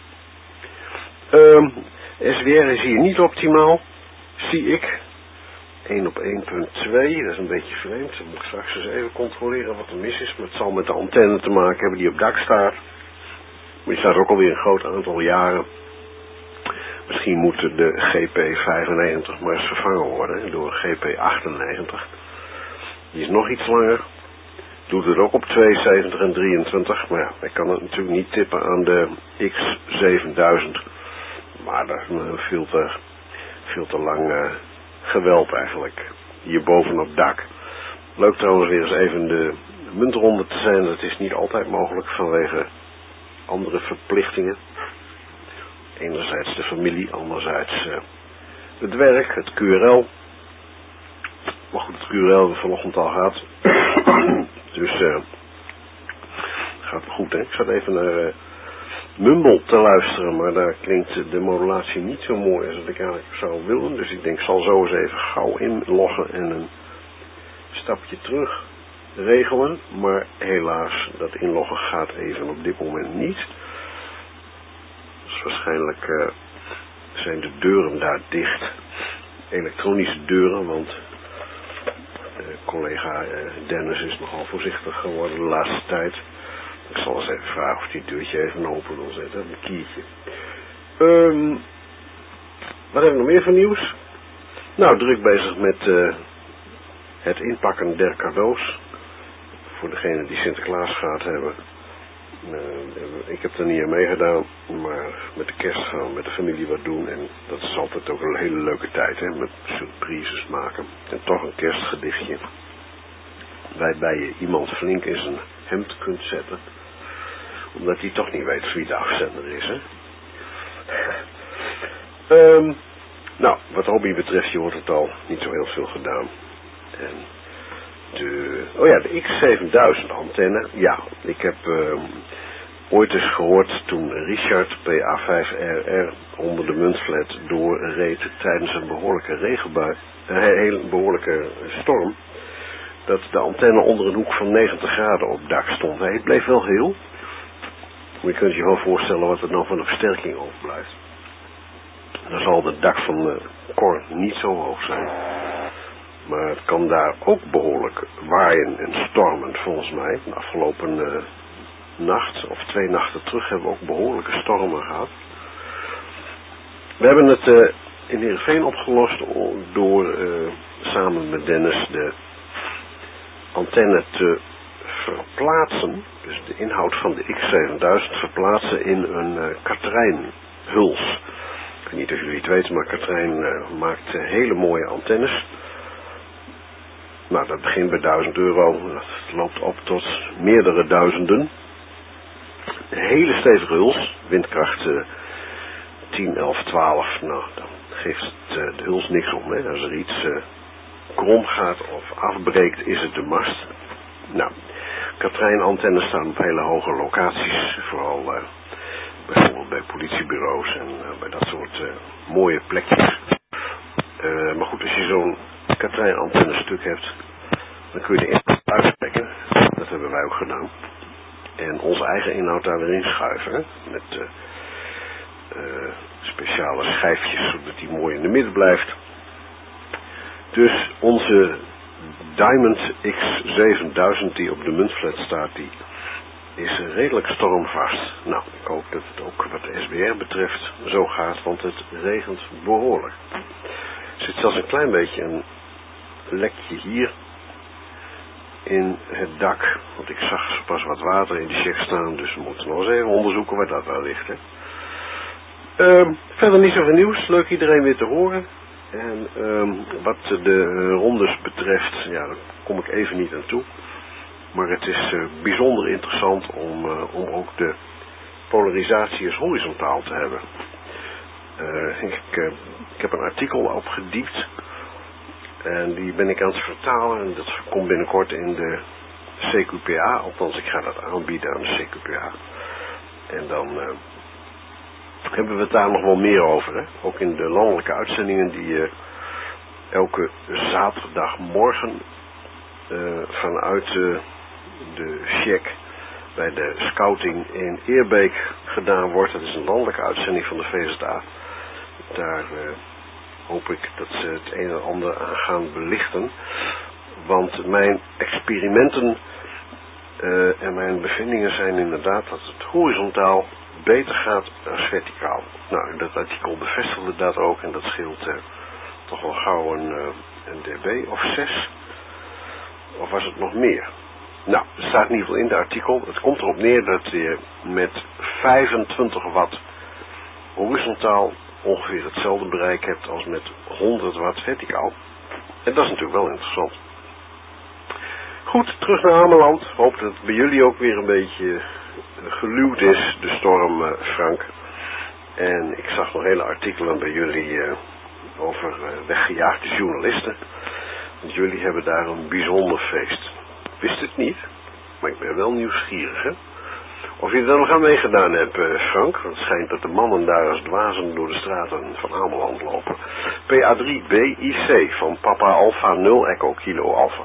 SWR is hier niet optimaal, zie ik. 1 op 1.2, dat is een beetje vreemd. Dan moet ik straks eens even controleren wat er mis is. Maar het zal met de antenne te maken hebben die op dak staat. Maar die staat ook alweer een groot aantal jaren. Misschien moet de GP95 maar eens vervangen worden door GP98. Die is nog iets langer. doet het ook op 72 en 23, maar ja, ik kan het natuurlijk niet tippen aan de X7000. Maar dat is veel te lang geweld eigenlijk. Hier boven op het dak. Leuk trouwens weer eens even de muntronde te zijn. Dat is niet altijd mogelijk vanwege andere verplichtingen. Enerzijds de familie, anderzijds het werk, het QRL. Maar goed, het QRL hebben we vanochtend al gehad. Dus gaat goed, hè. Ik zat even naar Mumble te luisteren, maar daar klinkt de modulatie niet zo mooi als dat ik eigenlijk zou willen. Dus ik denk, ik zal zo eens even gauw inloggen en een stapje terug regelen. Maar helaas, dat inloggen gaat even op dit moment niet. Dus waarschijnlijk zijn de deuren daar dicht. Elektronische deuren, want collega Dennis is nogal voorzichtig geworden de laatste tijd. Ik zal eens even vragen of die deurtje even open wil zetten. Een kiertje. Wat hebben we nog meer van nieuws? Nou, druk bezig met het inpakken der cadeaus. Voor degene die Sinterklaas gaat hebben. Ik heb er niet aan meegedaan, maar met de kerst gaan we met de familie wat doen. En dat is altijd ook een hele leuke tijd, hè, met surprises maken. En toch een kerstgedichtje. Waarbij je iemand flink in zijn hemd kunt zetten. Omdat hij toch niet weet wie de afzender is, hè. Nou, wat hobby betreft, je hoort het al, niet zo heel veel gedaan. En de X7000 antenne. Ja, ik heb ooit eens gehoord toen Richard PA5RR onder de muntflat doorreed tijdens een behoorlijke regenbui, een hele behoorlijke storm, dat de antenne onder een hoek van 90 graden op het dak stond. Hij bleef wel heel. Maar je kunt je wel voorstellen wat er dan van de versterking overblijft. Dan zal het dak van de Cor niet zo hoog zijn. Maar het kan daar ook behoorlijk waaien en stormen volgens mij. De afgelopen nacht of 2 nachten terug hebben we ook behoorlijke stormen gehad. We hebben het in Heerenveen opgelost door samen met Dennis de antenne te verplaatsen. Dus de inhoud van de X7000 verplaatsen in een Katrijn-huls. Ik weet niet of jullie het weten, maar Katrijn maakt hele mooie antennes. Nou, dat begint bij €1000. Dat loopt op tot meerdere duizenden. Een hele stevige huls. Windkracht 10, 11, 12. Nou, dan geeft de huls niks om. Hè. Als er iets krom gaat of afbreekt, is het de mast. Nou, Katrijn-antennes staan op hele hoge locaties. Vooral bijvoorbeeld bij politiebureaus en bij dat soort mooie plekjes. Maar goed, als je zo'n Katrijn-antenne stuk hebt, dan kun je de inhoud uittrekken. Dat hebben wij ook gedaan. En onze eigen inhoud daar weer inschuiven. Hè? Met speciale schijfjes, zodat die mooi in de midden blijft. Dus onze Diamond X7000 die op de muntflat staat, die is redelijk stormvast. Nou, ik hoop dat het ook wat de SBR betreft zo gaat, want het regent behoorlijk. Er zit zelfs een klein beetje een lekje hier in het dak, want ik zag zo pas wat water in de check staan, dus we moeten nog eens even onderzoeken waar dat wel ligt. Hè. Verder niet zoveel nieuws, leuk iedereen weer te horen. En wat de rondes betreft, ja, daar kom ik even niet aan toe. Maar het is bijzonder interessant om ook de polarisatie eens horizontaal te hebben. Ik heb een artikel opgediept en die ben ik aan het vertalen en dat komt binnenkort in de CQPA, althans ik ga dat aanbieden aan de CQPA. En dan hebben we het daar nog wel meer over, hè? Ook in de landelijke uitzendingen die elke zaterdagmorgen vanuit de check bij de scouting in Eerbeek gedaan wordt. Dat is een landelijke uitzending van de VZA. Daar hoop ik dat ze het een en ander aan gaan belichten. Want mijn experimenten en mijn bevindingen zijn inderdaad dat het horizontaal beter gaat dan verticaal. Nou, in dat artikel bevestigde dat ook en dat scheelt toch wel gauw een dB of 6. Of was het nog meer? Nou, er staat in ieder geval in de artikel, het komt erop neer dat je met 25 watt horizontaal ongeveer hetzelfde bereik hebt als met 100 watt verticaal. En dat is natuurlijk wel interessant. Goed, terug naar Ameland. Hoop dat het bij jullie ook weer een beetje geluwd is, de storm Frank. En ik zag nog hele artikelen bij jullie over weggejaagde journalisten. Want jullie hebben daar een bijzonder feest. Ik wist het niet, maar ik ben wel nieuwsgierig, hè. Of je er nog aan meegedaan hebt, Frank. Want het schijnt dat de mannen daar als dwazen door de straten van Ameland lopen. PA3BIC van Papa Alpha 0 Echo Kilo Alpha.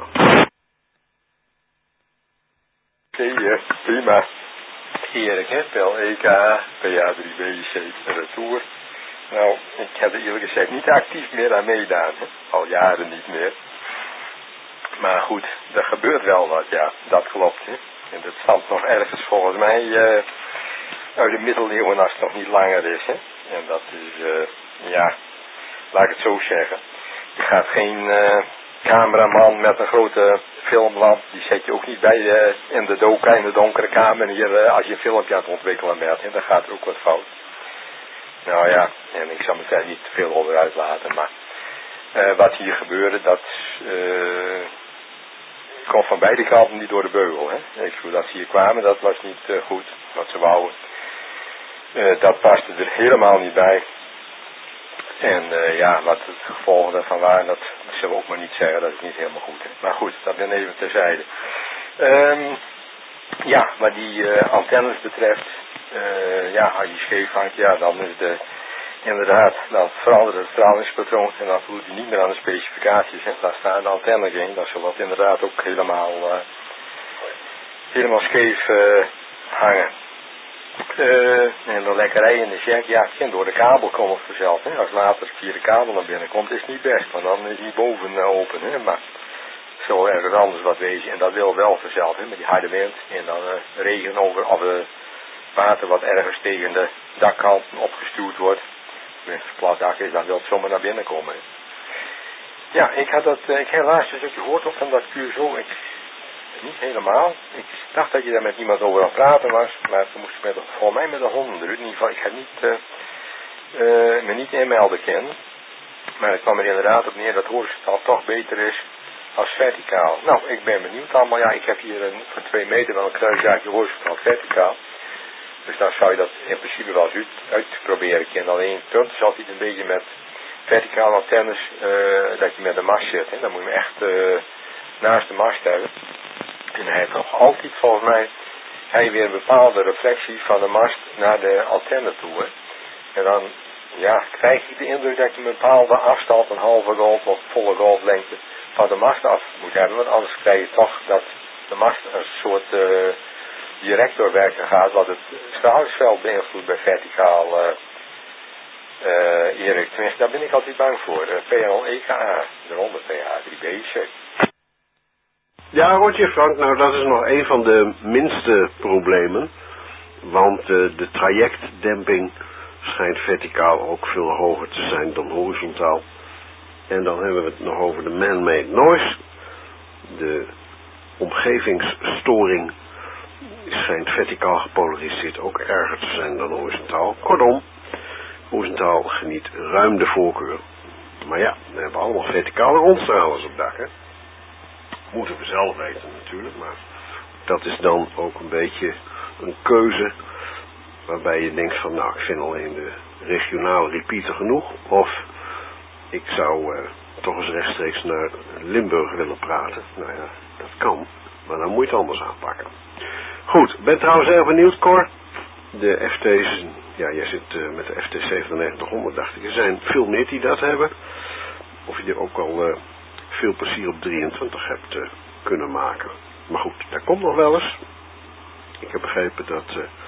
Oké, prima. Erik, hè, Pel EK, PA3BIC, retour. Nou, ik heb er eerlijk gezegd niet actief meer aan meedaan, hè. Al jaren niet meer. Maar goed, er gebeurt wel wat, ja, dat klopt, hè. En dat stamt nog ergens volgens mij uit de middeleeuwen als het nog niet langer is, hè. En dat is, ja, laat ik het zo zeggen. Je gaat geen cameraman met een grote filmlamp, die zet je ook niet bij in de donkere kamer hier als je een filmpje aan het ontwikkelen bent. En dan gaat er ook wat fout. Nou ja, en ik zal me daar niet te veel over uitlaten, maar wat hier gebeurde, dat komt van beide kanten niet door de beugel, hè. Ik bedoel, dat ze hier kwamen, dat was niet goed, wat ze wouden. Dat paste er helemaal niet bij. En ja, wat de gevolgen daarvan waren, dat zullen we ook maar niet zeggen, dat is niet helemaal goed, hè. Maar goed, dat ben even terzijde. Ja, wat die antennes betreft, ja, als je scheef hangt, ja, dan is inderdaad, dan verandert het stralingspatroon en dan voelt je niet meer aan de specificaties, hè. Daar staan de antennes in, dan zal dat inderdaad ook helemaal scheef hangen. En de lekkerij in de jack, ja, het kan door de kabel komen vanzelf, hè. Als later via de kabel naar binnen komt, is het niet best, want dan is die boven open, hè. Maar het zal ergens anders wat wezen en dat wil wel vanzelf, hè, met die harde wind en dan regen over, of water wat ergens tegen de dakkanten opgestuurd wordt. Als het plat dak is, dan wil het zomaar naar binnen komen, hè. Ja, ik heb helaas een stukje gehoord op van dat QSO. Niet helemaal. Ik dacht dat je daar met iemand over aan het praten was, maar toen moest ik volgens mij met de honden. In ieder geval, ik ga me niet inmelden kennen. Maar het kwam er inderdaad op neer dat horizontaal toch beter is als verticaal. Nou, ik ben benieuwd allemaal. Ja, ik heb hier van 2 meter wel een kruisjaartje horizontaal verticaal. Dus dan zou je dat in principe wel eens uitproberen kennen. Alleen het punt is altijd een beetje met verticale antennes dat je met de mast zit. Hè. Dan moet je hem echt naast de mast hebben. En hij heeft nog altijd, volgens mij, weer een bepaalde reflectie van de mast naar de antenne toe. Hè. En dan, ja, krijg je de indruk dat je een bepaalde afstand, een halve golf of volle golflengte van de mast af moet hebben. Want anders krijg je toch dat de mast een soort directorwerking gaat, wat het stralingsveld beïnvloedt bij verticaal. Erik, tenminste, daar ben ik altijd bang voor. PL EKA, daaronder PA3BIC. Ja, Roger Frank, nou dat is nog een van de minste problemen, want de trajectdemping schijnt verticaal ook veel hoger te zijn dan horizontaal. En dan hebben we het nog over de man-made noise. De omgevingsstoring schijnt verticaal gepolariseerd ook erger te zijn dan horizontaal. Kortom, horizontaal geniet ruim de voorkeur. Maar ja, we hebben allemaal verticale rondstralers op dak, hè. Moeten we zelf weten natuurlijk, maar dat is dan ook een beetje een keuze waarbij je denkt van, nou, ik vind alleen de regionale repeater genoeg, of ik zou toch eens rechtstreeks naar Limburg willen praten. Nou ja, dat kan, maar dan moet je het anders aanpakken. Goed, ben trouwens erg benieuwd, Cor. De FT's, ja, jij zit met de FT 9700, dacht ik. Er zijn veel meer die dat hebben. Of je er ook al veel plezier op 23 hebt kunnen maken. Maar goed, daar komt nog wel eens. Ik heb begrepen dat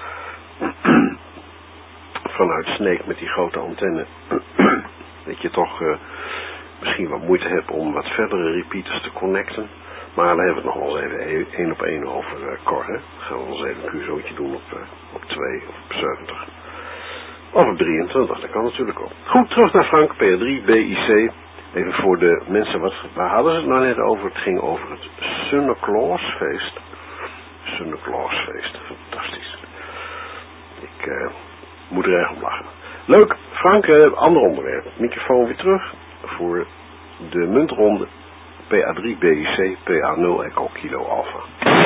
vanuit Sneek met die grote antenne dat je toch misschien wat moeite hebt om wat verdere repeaters te connecten. Maar dan hebben we het nog wel eens even 1 op 1 over Cor. Hè? Gaan we ons even een QSO'tje doen op 2 of op 70. Of op 23, dat kan natuurlijk ook. Goed, terug naar Frank, PR3BIC. Even voor de mensen, waar hadden ze het nou net over? Het ging over het Santa Claus feest. Sinterklaasfeest. Fantastisch. Ik moet er erg om lachen. Leuk. Frank, ander onderwerp. Microfoon weer terug voor de muntronde PA3 BIC PA0 Echo Kilo Alpha.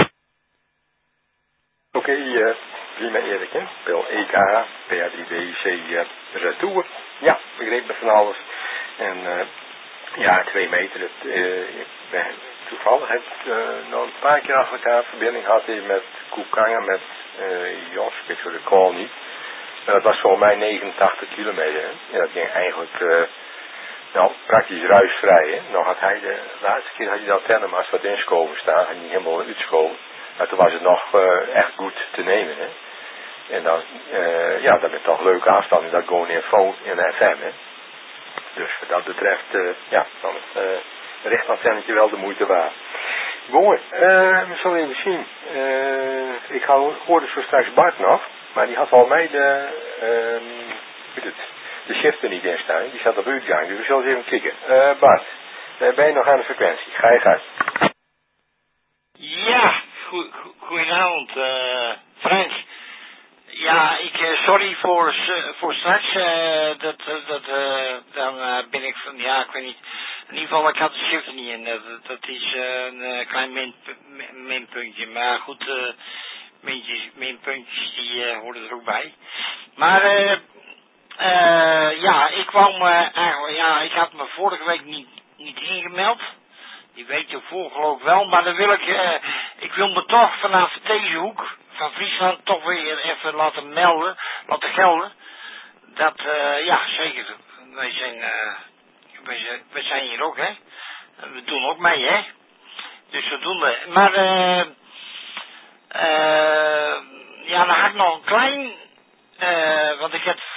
Oké, prima Erik, hè? Pil EK, PA3 BIC retour. Ja, begreep me van alles. En ja, 2 meter. Ik ben toevallig heb nog een paar keer achter elkaar verbinding gehad met Koekanga, met Jos, ik weet zo de call niet. Maar dat was volgens mij 89 kilometer. Hè? En dat ging eigenlijk praktisch ruisvrij. Hè? Nou had hij de laatste keer had hij dat Tennemars wat inschoven staan, had hij niet helemaal uitschoven. Maar toen was het nog echt goed te nemen. Hè? En dan, dat met toch leuke afstanden, dat gewoon in phone en FM. Hè? Dus wat dat betreft, dan is het richtantennetje wel de moeite waard. Mooi, we zullen even zien. Ik hoorde zo straks Bart nog, maar die had al mij de shift er niet in staan. Die zat op uitgang, dus we zullen eens even kijken. Bart, ben je nog aan de frequentie? Ga je gang. Ja, goedenavond, Frank. Ja, sorry voor straks, dan ben ik van, ja, ik weet niet, in ieder geval, ik had de shift er niet in, dat is een klein minpuntje, maar goed, minpuntjes die horen er ook bij. Maar, ik wou eigenlijk, ik had me vorige week niet ingemeld. Die week ervoor geloof ik wel, maar dan wil ik wil me toch vanaf deze hoek van Friesland toch weer even laten gelden. Dat, zeker, wij zijn hier ook, hè. We doen ook mee, hè. Dus zodoende. Maar, dan had ik nog een klein, want ik heb,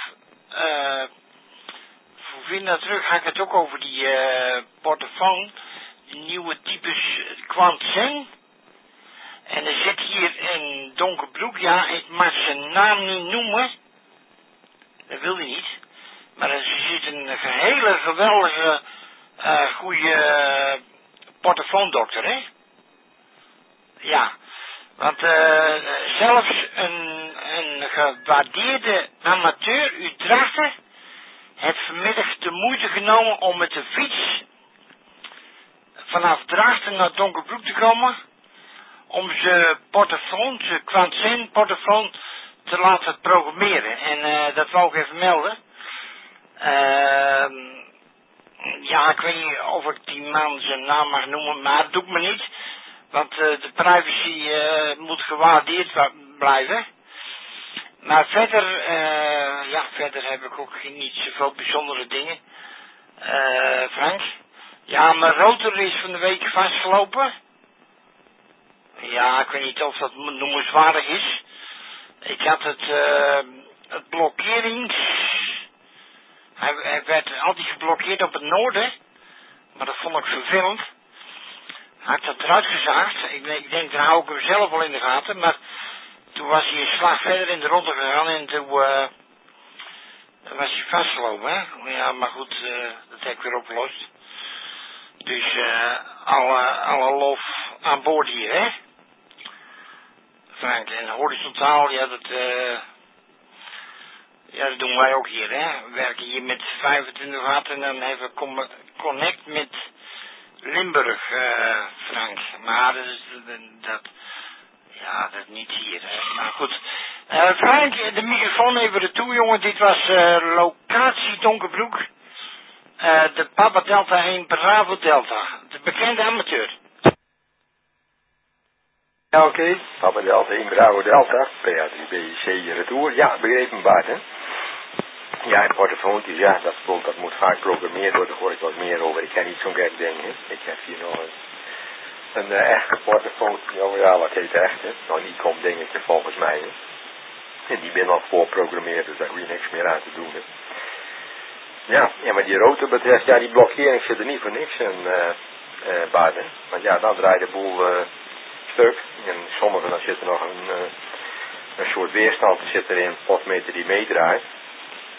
voor vinden terug had ik het ook over die portofoon. Nieuwe types Quantzen. En er zit hier een donkerbroek, ja, ik mag zijn naam niet noemen. Dat wil hij niet. Maar er zit een hele geweldige, goede portofoondokter, hè. Ja, want zelfs een gewaardeerde amateur Utrechter heeft vanmiddag de moeite genomen om met de fiets vanaf Drachten naar Donkerbroek te komen, om zijn Quantzen portofoon te laten programmeren. En dat wou ik even melden. Ik weet niet of ik die man zijn naam mag noemen, maar dat doe ik me niet. Want de privacy moet gewaardeerd blijven. Maar verder heb ik ook niet zoveel bijzondere dingen. Frank? Ja, mijn rotor is van de week vastgelopen. Ja, ik weet niet of dat noemenswaardig is. Ik had het blokkerings... Hij werd altijd geblokkeerd op het noorden. Maar dat vond ik vervelend. Hij had dat eruit gezaagd. Ik denk, dan hou ik hem zelf wel in de gaten. Maar toen was hij een slag verder in de ronde gegaan. En toen was hij vastgelopen, hè. Ja, maar goed, dat heb ik weer opgelost. Dus alle lof aan boord hier, hè. Frank, en horizontaal, dat doen wij ook hier, hè. We werken hier met 25 watt en dan hebben we connect met Limburg, Frank. Maar dat niet hier, hè. Maar goed. Frank, de microfoon even retour, jongen. Dit was locatie Donkerbroek. De Papa Delta 1 Bravo Delta. De bekende amateur. Ja, oké. Papa Delta 1 Bravo Delta. PA3 BIC retour. Ja, begrepen Bart, hè. Ja, en portofoontjes, ja, dat moet vaak programmeerd worden. Daar hoor ik wat meer over. Ik ken niet zo'n gek ding, hè. Ik heb hier nog een echte portofoontje. Oh ja, wat heet echt, hè. Nou, een ICOM dingetje volgens mij, hè. En die ben al voorprogrammeerd, dus daar hoef je niks meer aan te doen, hè. Ja, maar die rotor betreft, ja, die blokkering zit er niet voor niks in, Bart, hè. Want ja, dan draait de boel stuk. En sommige, dan zit er nog een soort weerstand zit er in, potmeter die meedraait.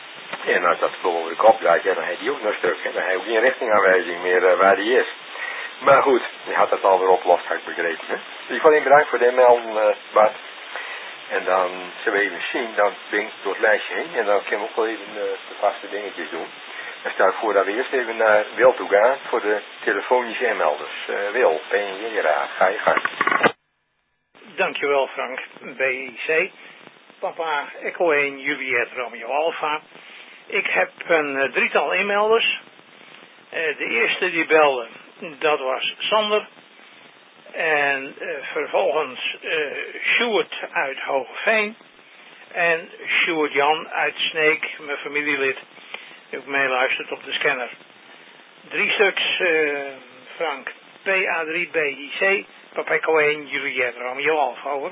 En als dat boven de kop draait, ja, dan heeft die ook nog stuk. En dan heeft hij ook geen richtingaanwijzing meer waar die is. Maar goed, je had het alweer opgelost, had ik begrepen. Hè? Dus ik wil je bedankt voor de inmelden, Bart. En dan zullen we even zien, dan ben ik door het lijstje heen. En dan kunnen we ook wel even de vaste dingetjes doen. Dan stel ik voor dat we eerst even naar Wil toe gaan voor de telefonische inmelders. Wil, ben je hier? Ga je gang. Dankjewel Frank, BIC. Papa Echo 1 Juliet Romeo Alpha. Ik heb een drietal inmelders. De eerste die belde, dat was Sander. En vervolgens Sjoerd uit Hogeveen. En Sjoerd Jan uit Sneek, mijn familielid. Die ook meeluistert op de scanner. 3 stuks, Frank. PA3 BIC. Papa Echo 1 Juliet Romeo Alpha, over.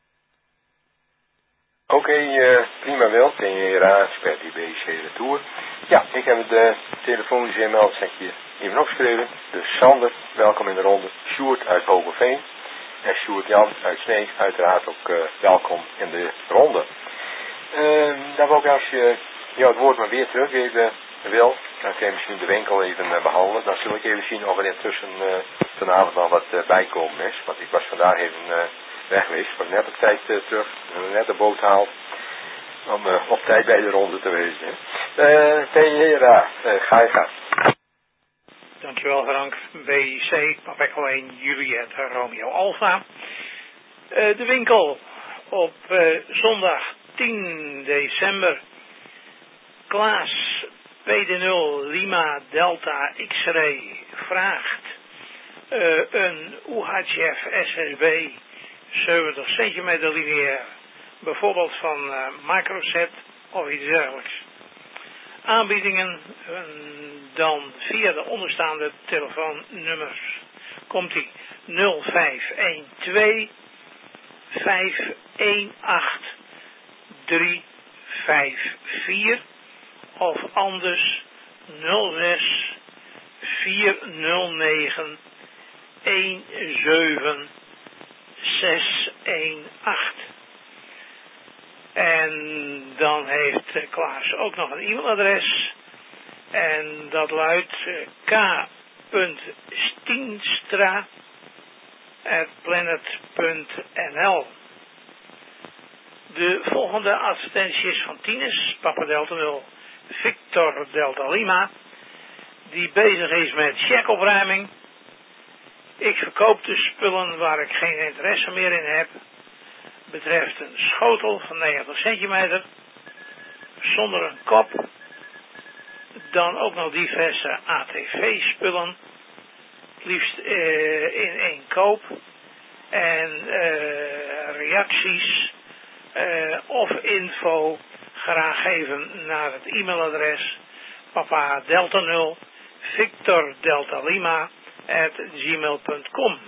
Oké, prima Wil. Ken je raad bij die BIC Retour. Ja, ik heb de telefonische inmelders hier even opgeschreven. Dus Sander, welkom in de ronde. Sjoerd uit Hogeveen. En Sjoerd Jan uit Sneek, uiteraard ook welkom in de ronde. Dan wil ik als je het woord maar weer teruggeven wil. Dan kun je misschien de winkel even behandelen. Dan zul ik even zien of er intussen vanavond nog wat bijkomen is. Want ik was vandaag even weg geweest. Ik was net op tijd terug. Net de boot haal. Om op tijd bij de ronde te wezen. Tejera, ga je gang. Dankjewel Frank. BIC, Papa Echo 1 Juliet Romeo Alpha. De winkel op zondag 10 december. Klaas PD0 Lima Delta X-ray vraagt een UHF SSB 70 centimeter lineair. Bijvoorbeeld van Microset of iets dergelijks. Aanbiedingen dan via de onderstaande telefoonnummers. Komt-ie 0512 518 354 of anders 06 409 17618. En dan heeft Klaas ook nog een e-mailadres. En dat luidt k.stienstra@planet.nl. De volgende advertentie is van Tines, Papa Delta 0, Victor Delta Lima, die bezig is met checkopruiming. Ik verkoop de spullen waar ik geen interesse meer in heb. Betreft een schotel van 90 centimeter, zonder een kop. Dan ook nog diverse ATV-spullen, liefst in 1 koop. En reacties of info graag geven naar het e-mailadres Papa Delta 0 Victor Delta Lima @gmail.com.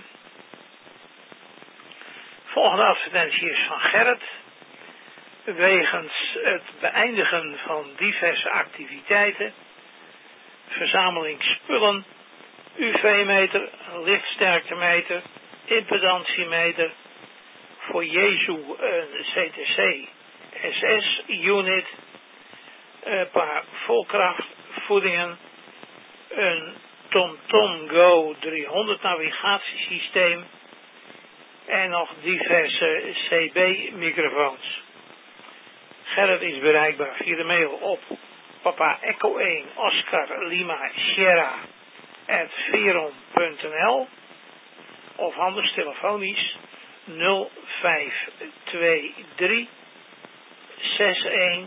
Volgende advertentie is van Gerrit. Wegens het beëindigen van diverse activiteiten, verzameling spullen, UV-meter, lichtsterktemeter, impedantiemeter, voor Jezu een CTC SS unit, een paar volkrachtvoedingen, een TomTom Go 300 navigatiesysteem en nog diverse CB-microfoons. Gerrit is bereikbaar via de mail op Papa Echo 1 Oscar Lima Sierra @veron.nl of anders telefonisch 0523 61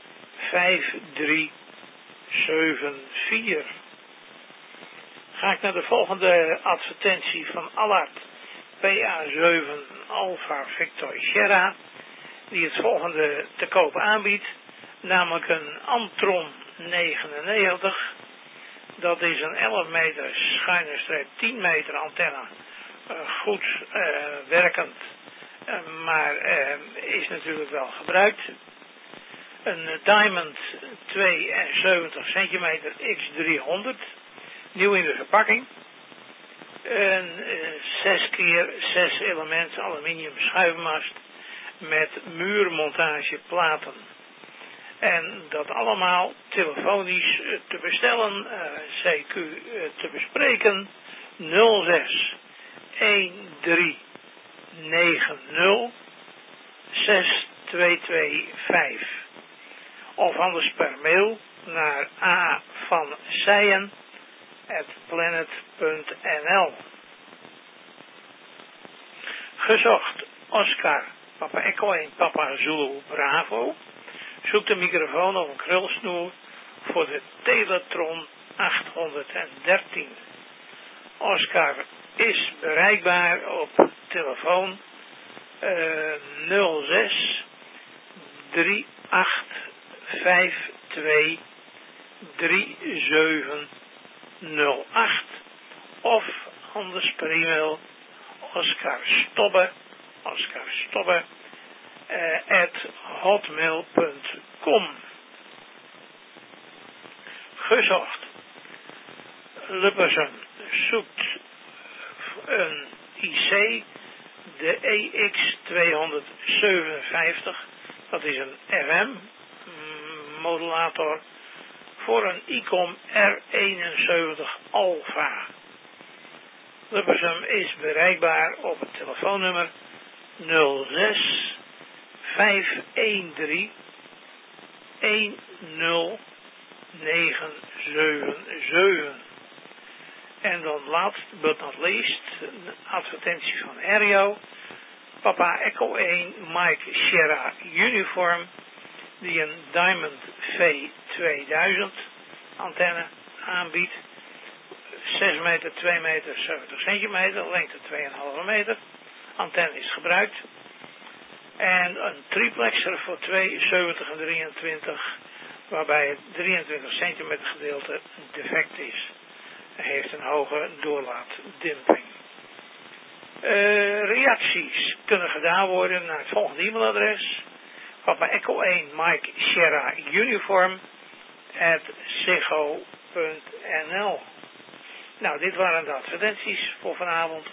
5374. Ga ik naar de volgende advertentie van Allard PA7 Alpha Victor Sierra, die het volgende te koop aanbiedt, namelijk een Antron 99. Dat is een 11 meter schuine streep 10 meter antenne. Goed werkend, maar is natuurlijk wel gebruikt. Een Diamond 72 centimeter X300, nieuw in de verpakking. Een 6x6 element aluminium schuifmast met muurmontageplaten. En dat allemaal telefonisch te bestellen, CQ te bespreken, 06 1390 6225 of anders per mail naar avansijen@planet.nl. Gezocht Oscar, Papa Echo 1, Papa Zulu Bravo. Zoek de microfoon of een krulsnoer voor de Teletron 813. Oscar is bereikbaar op telefoon 06 3852 3708 of anders per e-mail oscarstobbe @hotmail.com. Gezocht Luppersum zoekt een IC, de EX257, dat is een FM modulator voor een ICOM R71 Alpha. Luppersum is bereikbaar op het telefoonnummer 06 513 10977. En dan last but not least, een advertentie van Aereo. Papa Echo 1 Mike Sierra Uniform, die een Diamond V2000 antenne aanbiedt. 6 meter, 2 meter, 70 centimeter, lengte 2,5 meter. Antenne is gebruikt. En een triplexer voor 2, 70 en 23, waarbij het 23 centimeter gedeelte defect is. Hij heeft een hoge doorlaatdemping. Reacties kunnen gedaan worden naar het volgende e-mailadres. Papa Echo 1 Mike Sierra Uniform @sigo.nl. Nou, dit waren de advertenties voor vanavond.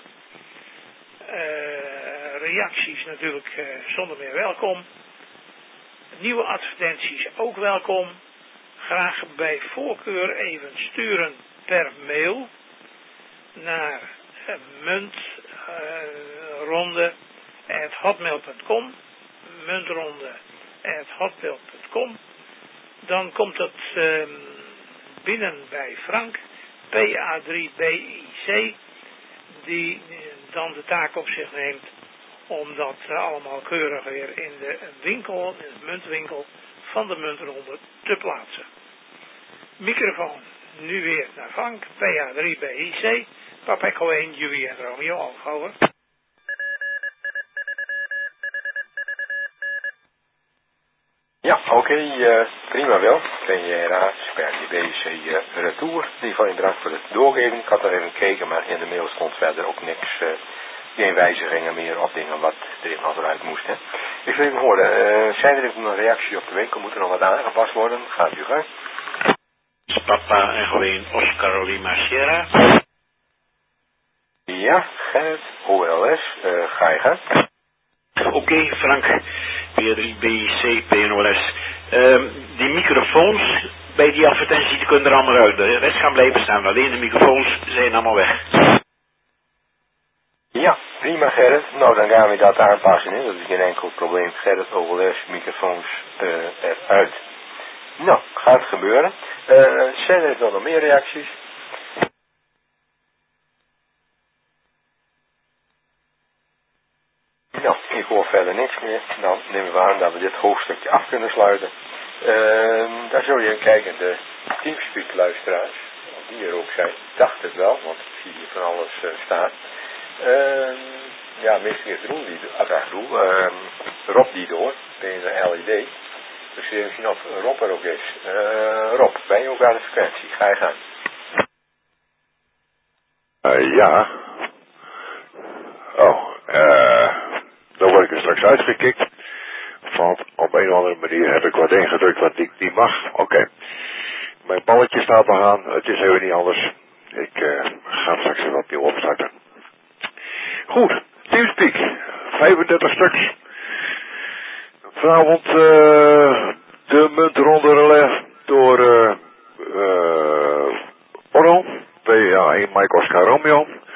Reacties natuurlijk zonder meer welkom. Nieuwe advertenties ook welkom. Graag bij voorkeur even sturen per mail naar muntronde@hotmail.com. muntronde@hotmail.com. Dan komt het binnen bij Frank, PA3BIC, die dan de taak op zich neemt om dat allemaal keurig weer in de winkel, in de muntwinkel van de Muntronde te plaatsen. Microfoon nu weer naar Frank, PA3BIC, Papa Echo 1, Julie en Romeo, over. Ja, oké, prima wel. PRA, PRDBC retour. In ieder geval bedankt voor het doorgeven. Ik had er even gekeken, maar in de mail stond verder ook niks, geen wijzigingen meer of dingen wat er nog eruit moest. Hè. Ik wil even horen, zijn er nog een reactie op de winkel? Moet er nog wat aangepast worden? Gaat u gang. Papa en gewoon Oscar Lima Sierra. Ja, Gerrit, OLS, ga je gang. Oké, Frank, P3BIC, PNOS. Die microfoons bij die advertentie die kunnen er allemaal uit. De rest gaan blijven staan, alleen de microfoons zijn allemaal weg. Ja, prima Gerrit. Nou, dan gaan we dat aanpassen. Hè. Dat is geen enkel probleem. Gerrit, OLS, microfoons eruit. Nou, gaat gebeuren. Zijn er nog meer reacties? Nou, ik hoor verder niks meer. Dan nemen we aan dat we dit hoofdstukje af kunnen sluiten. Daar zul je kijken, de Teamspeak luisteraars, die er ook zijn, dacht het wel, want ik zie hier van alles staan. Ja, meestal is Rob die door, bij de LED. Dus even zien of Rob er ook is. Rob, ben je ook aan de frequentie? Ga je gang. Ja. Oh, dan word ik er straks uitgekikt. Want op een of andere manier heb ik wat ingedrukt wat ik niet mag. Oké. Mijn balletje staat nog aan. Het is even niet anders. Ik ga straks weer opnieuw opstarten. Goed. Teamspeak. 35 stuks. Vanavond de muntronde relais door Orno. PA1 Mike Oscar Romeo.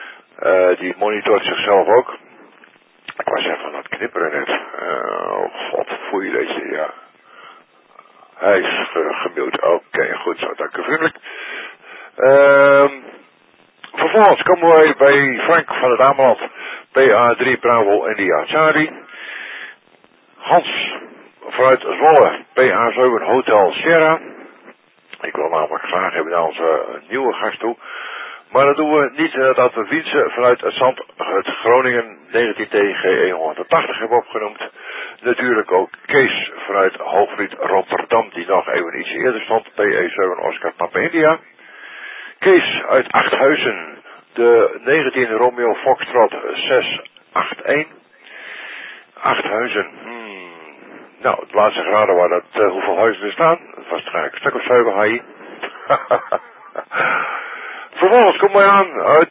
monitort zichzelf ook. Ik was even aan het knipperen net. Oh god, voel je dat je, ja. Hij is gemute. Oké, goed zo, dank u vriendelijk. Vervolgens komen wij bij Frank van het Ameland. PA3 Bravo India Charlie. Hans vanuit Zwolle. PA7 Hotel Sierra. Ik wil namelijk graag hebben naar onze nieuwe gast toe. Maar dat doen we niet dat we Wiense vanuit het Zand, het Groningen 19 TG 180 hebben opgenoemd. Natuurlijk ook Kees vanuit Hoogvliet Rotterdam, die nog even iets eerder stond. PE7 Oscar Papa India. Kees uit Achthuizen, de 19 Romeo Foxtrot 681. Achthuizen, Nou, het laatste geraden waar dat, hoeveel huizen er staan. Dat was waarschijnlijk een stuk of 7 HI. Vervolgens komen wij aan uit,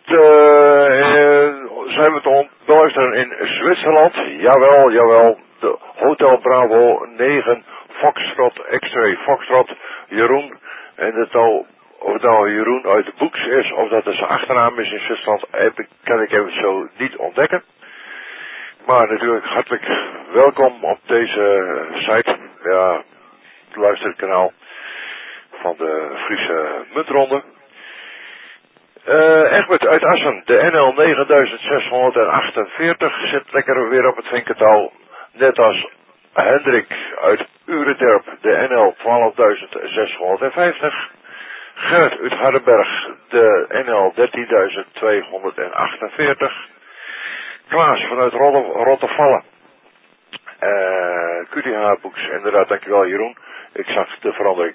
zijn we te beluisteren in Zwitserland. Jawel, de Hotel Bravo 9 Foxtrot, X-Ray Foxtrot, Jeroen. En of het nou Jeroen uit de Boeks is, of dat het zijn achternaam is in Zwitserland, kan ik even zo niet ontdekken. Maar natuurlijk hartelijk welkom op deze site, ja, het luisterkanaal van de Friese Muntronde. Egbert uit Assen, de NL 9648 zit lekker weer op het vinkertouw. Net als Hendrik uit Ureterp, de NL 12650. Gerrit uit Hardenberg, de NL 13248. Klaas vanuit Rottervallen. QTH-boeks, inderdaad, dankjewel Jeroen. Ik zag de verandering.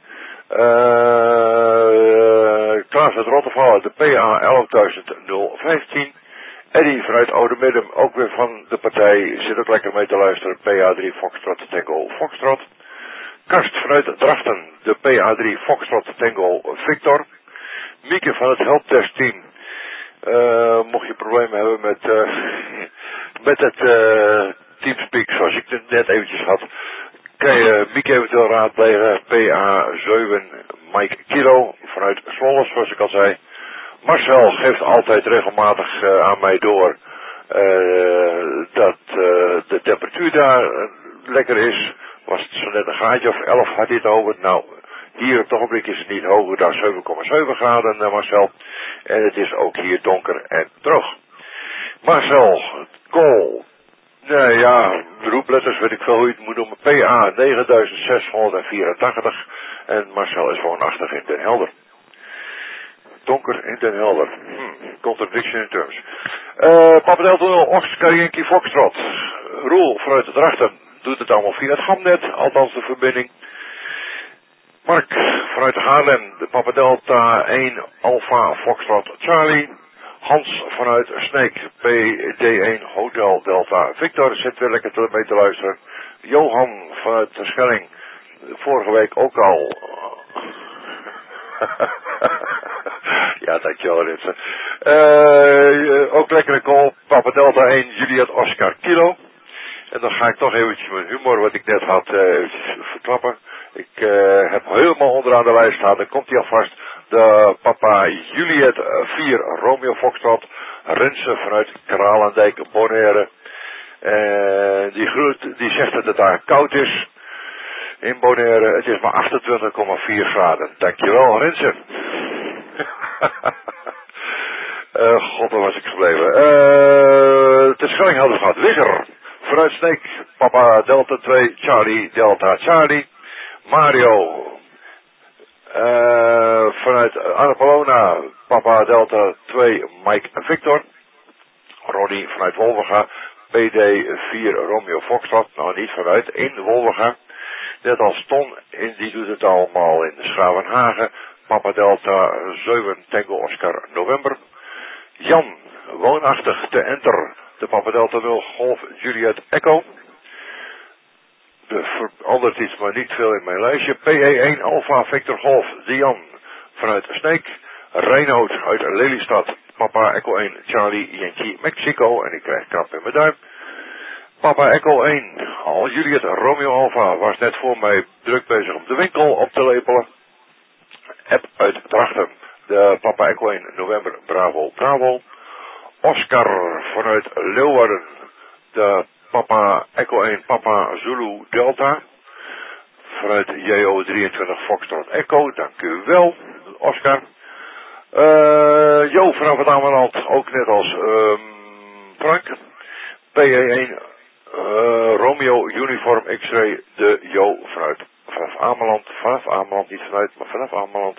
Klaas uit Rottervallen, de PA 11015. Eddie vanuit Oude Midden, ook weer van de partij, zit ook lekker mee te luisteren. PA3 Foxtrot Tango Foxtrot. Karst vanuit Drachten, de PA3 Foxtrot Tango Victor. Mieke van het helptestteam. Mocht je problemen hebben met het Teamspeak, zoals ik het net eventjes had, kan je Mieke eventueel raadplegen. PA7 Mike Kilo vanuit Zwolle, zoals ik al zei. Marcel geeft altijd regelmatig aan mij door dat de temperatuur daar lekker is. Was het zo net een gaatje of 11 had hij het over. Nou, hier op het ogenblik is het niet hoger dan 7,7 graden, Marcel. En het is ook hier donker en droog. Marcel, Kool. Nee, ja, roepletters weet ik veel hoe je het moet noemen. PA 9684. En Marcel is woonachtig in Den Helder. Donker in Den Helder. Contradiction in terms. Papa Delta 0, Oscar Yankee Foxtrot. Roel vanuit de Drachten doet het allemaal via het Gamnet, althans de verbinding. Mark vanuit Haarlem, de Papa Delta 1 Alpha Foxtrot Charlie. Hans vanuit Sneek, PD1 Hotel Delta Victor, zit weer lekker mee te luisteren. Johan vanuit de Schelling, vorige week ook al. Ja, dankjewel Ritsen. Ook lekkere call, Papa Delta 1 Juliet Oscar Kilo. En dan ga ik toch eventjes mijn humor, wat ik net had, eventjes verklappen. Ik heb helemaal onderaan de lijst staan, dan komt hij alvast. De Papa Juliet 4 Romeo Foxtrot, Rensen vanuit Kralendijk, Bonaire. Die zegt dat het daar koud is in Bonaire. Het is maar 28,4 graden. Dankjewel Rensen. God, waar was ik gebleven? De Schelling hadden we gehad. Wigger vanuit Sneek, Papa Delta 2 Charlie Delta Charlie. Mario vanuit Annapolona, Papa Delta 2 Mike Victor. Ronnie vanuit Wolverga, PD 4 Romeo Foxtrot, nou niet vanuit, in Wolverga. Net als Ton, die doet het allemaal in Schravenhagen. Papa Delta 7 Tango Oscar November. Jan, woonachtig te Enter, de Papa Delta 0 Golf Juliet Echo. Er verandert iets, maar niet veel in mijn lijstje. PE1 Alpha Victor Golf, Dian vanuit Sneek. Reinoud uit Lelystad, Papa Echo 1 Charlie Yankee Mexico. En ik krijg krap in mijn duim. Papa Echo 1, al Juliet Romeo Alpha was net voor mij druk bezig om de winkel op te lepelen. App uit Drachten, de Papa Echo 1 November Bravo Bravo. Oscar vanuit Leeuwarden. De Papa Echo 1 Papa Zulu Delta. Vanuit JO23 Foxtrot Echo. Dank u wel, Oscar. Jo vanaf het Ameland, ook net als Frank. PE1 Romeo Uniform X-Ray de Jo vanaf Ameland, niet vanuit, maar vanaf Ameland.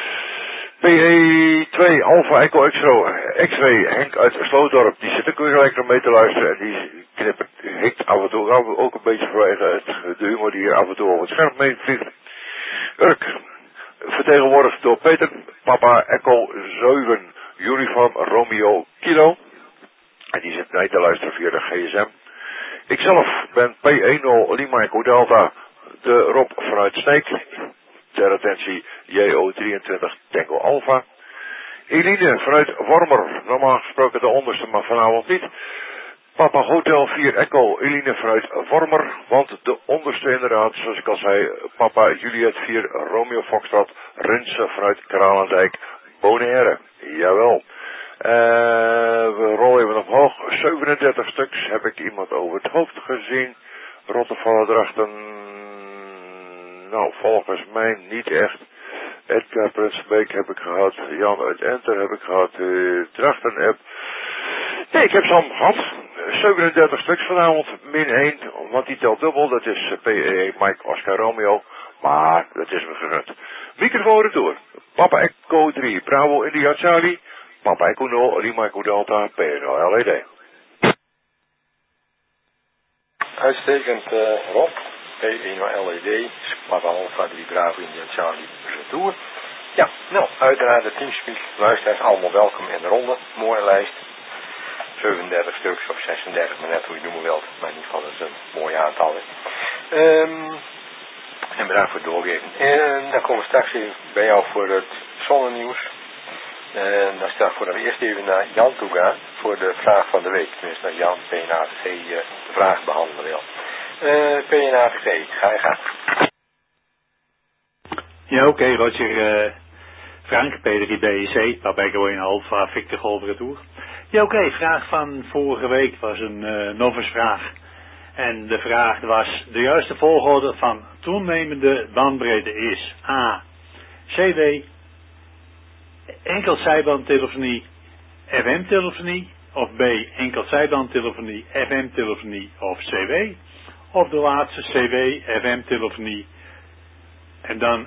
PE2 Alpha Echo X-Ray Henk uit Slootdorp, die zit ook weer lekker mee te luisteren en die hikt af en toe ook een beetje vanwege de humor die hier af en toe over het scherm mee vliegt. Urk, vertegenwoordigd door Peter, Papa Echo 7 Uniform Romeo Kilo. En die zit mee te luisteren via de GSM. Ikzelf ben P10 Lima Echo Delta, de Rob vanuit Sneek. Ter attentie JO23 Tango Alpha. Eline vanuit Wormer, normaal gesproken de onderste, maar vanavond niet. Papa Hotel 4 Echo, Eline vanuit Wormer, want de onderste inderdaad, zoals ik al zei, Papa Juliet 4 Romeo Foxtrot, Rinse vanuit Kralendijk, Bonaire. Jawel. We rollen even omhoog. 37 stuks heb ik iemand over het hoofd gezien. Rottevallen Drachten. Nou, volgens mij niet echt. Edgar Prinsbeek heb ik gehad. Jan uit Enter heb ik gehad. Drachten heb. Nee, ik heb ze allemaal gehad. 37 stuks vanavond. Min 1. Want die telt dubbel. Dat is PE Mike Oscar Romeo. Maar dat is me gegund. Microfoon retour. Papa Echo 3. Bravo India Charlie. Papa Echo 0. Lima Echo Delta. PNO LED. Uitstekend, Rob. P1 LED, Papa Alpha 3 Bravo India Charlie Retour. Ja, nou, uiteraard de Teamspeak luisteraars allemaal welkom in de ronde. Mooie lijst. 37 stuks of 36, maar net hoe je noemen wilt. Maar in ieder geval dat is een mooi aantal. En bedankt voor het doorgeven. En dan komen we straks even bij jou voor het zonnenieuws. En dan stel ik voor dat we eerst even naar Jan toe gaan voor de vraag van de week. Tenminste, naar Jan PNATG de vraag behandelen wil. PNATG, ga je gang. Ja, oké, Roger. Frank, P3 BEC, Papa Echo 1 Alpha, Victor Golf Retour. Ja, oké, vraag van vorige week was een novice vraag. En de vraag was, de juiste volgorde van toenemende bandbreedte is A. CW, enkelzijbandtelefonie, FM-telefonie, of B. enkelzijbandtelefonie, FM-telefonie of CW, of de laatste CW, FM-telefonie en dan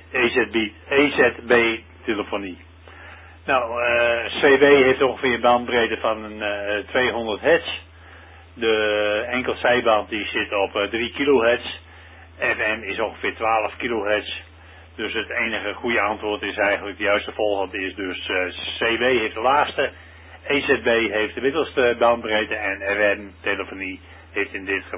EZB-telefonie. Nou, CW heeft ongeveer een bandbreedte van 200 hertz. De enkelzijband die zit op 3 kilohertz. FM is ongeveer 12 kilohertz. Dus het enige goede antwoord is eigenlijk, de juiste volgorde is dus CW heeft de laagste, EZB heeft de middelste bandbreedte en FM-telefonie heeft in dit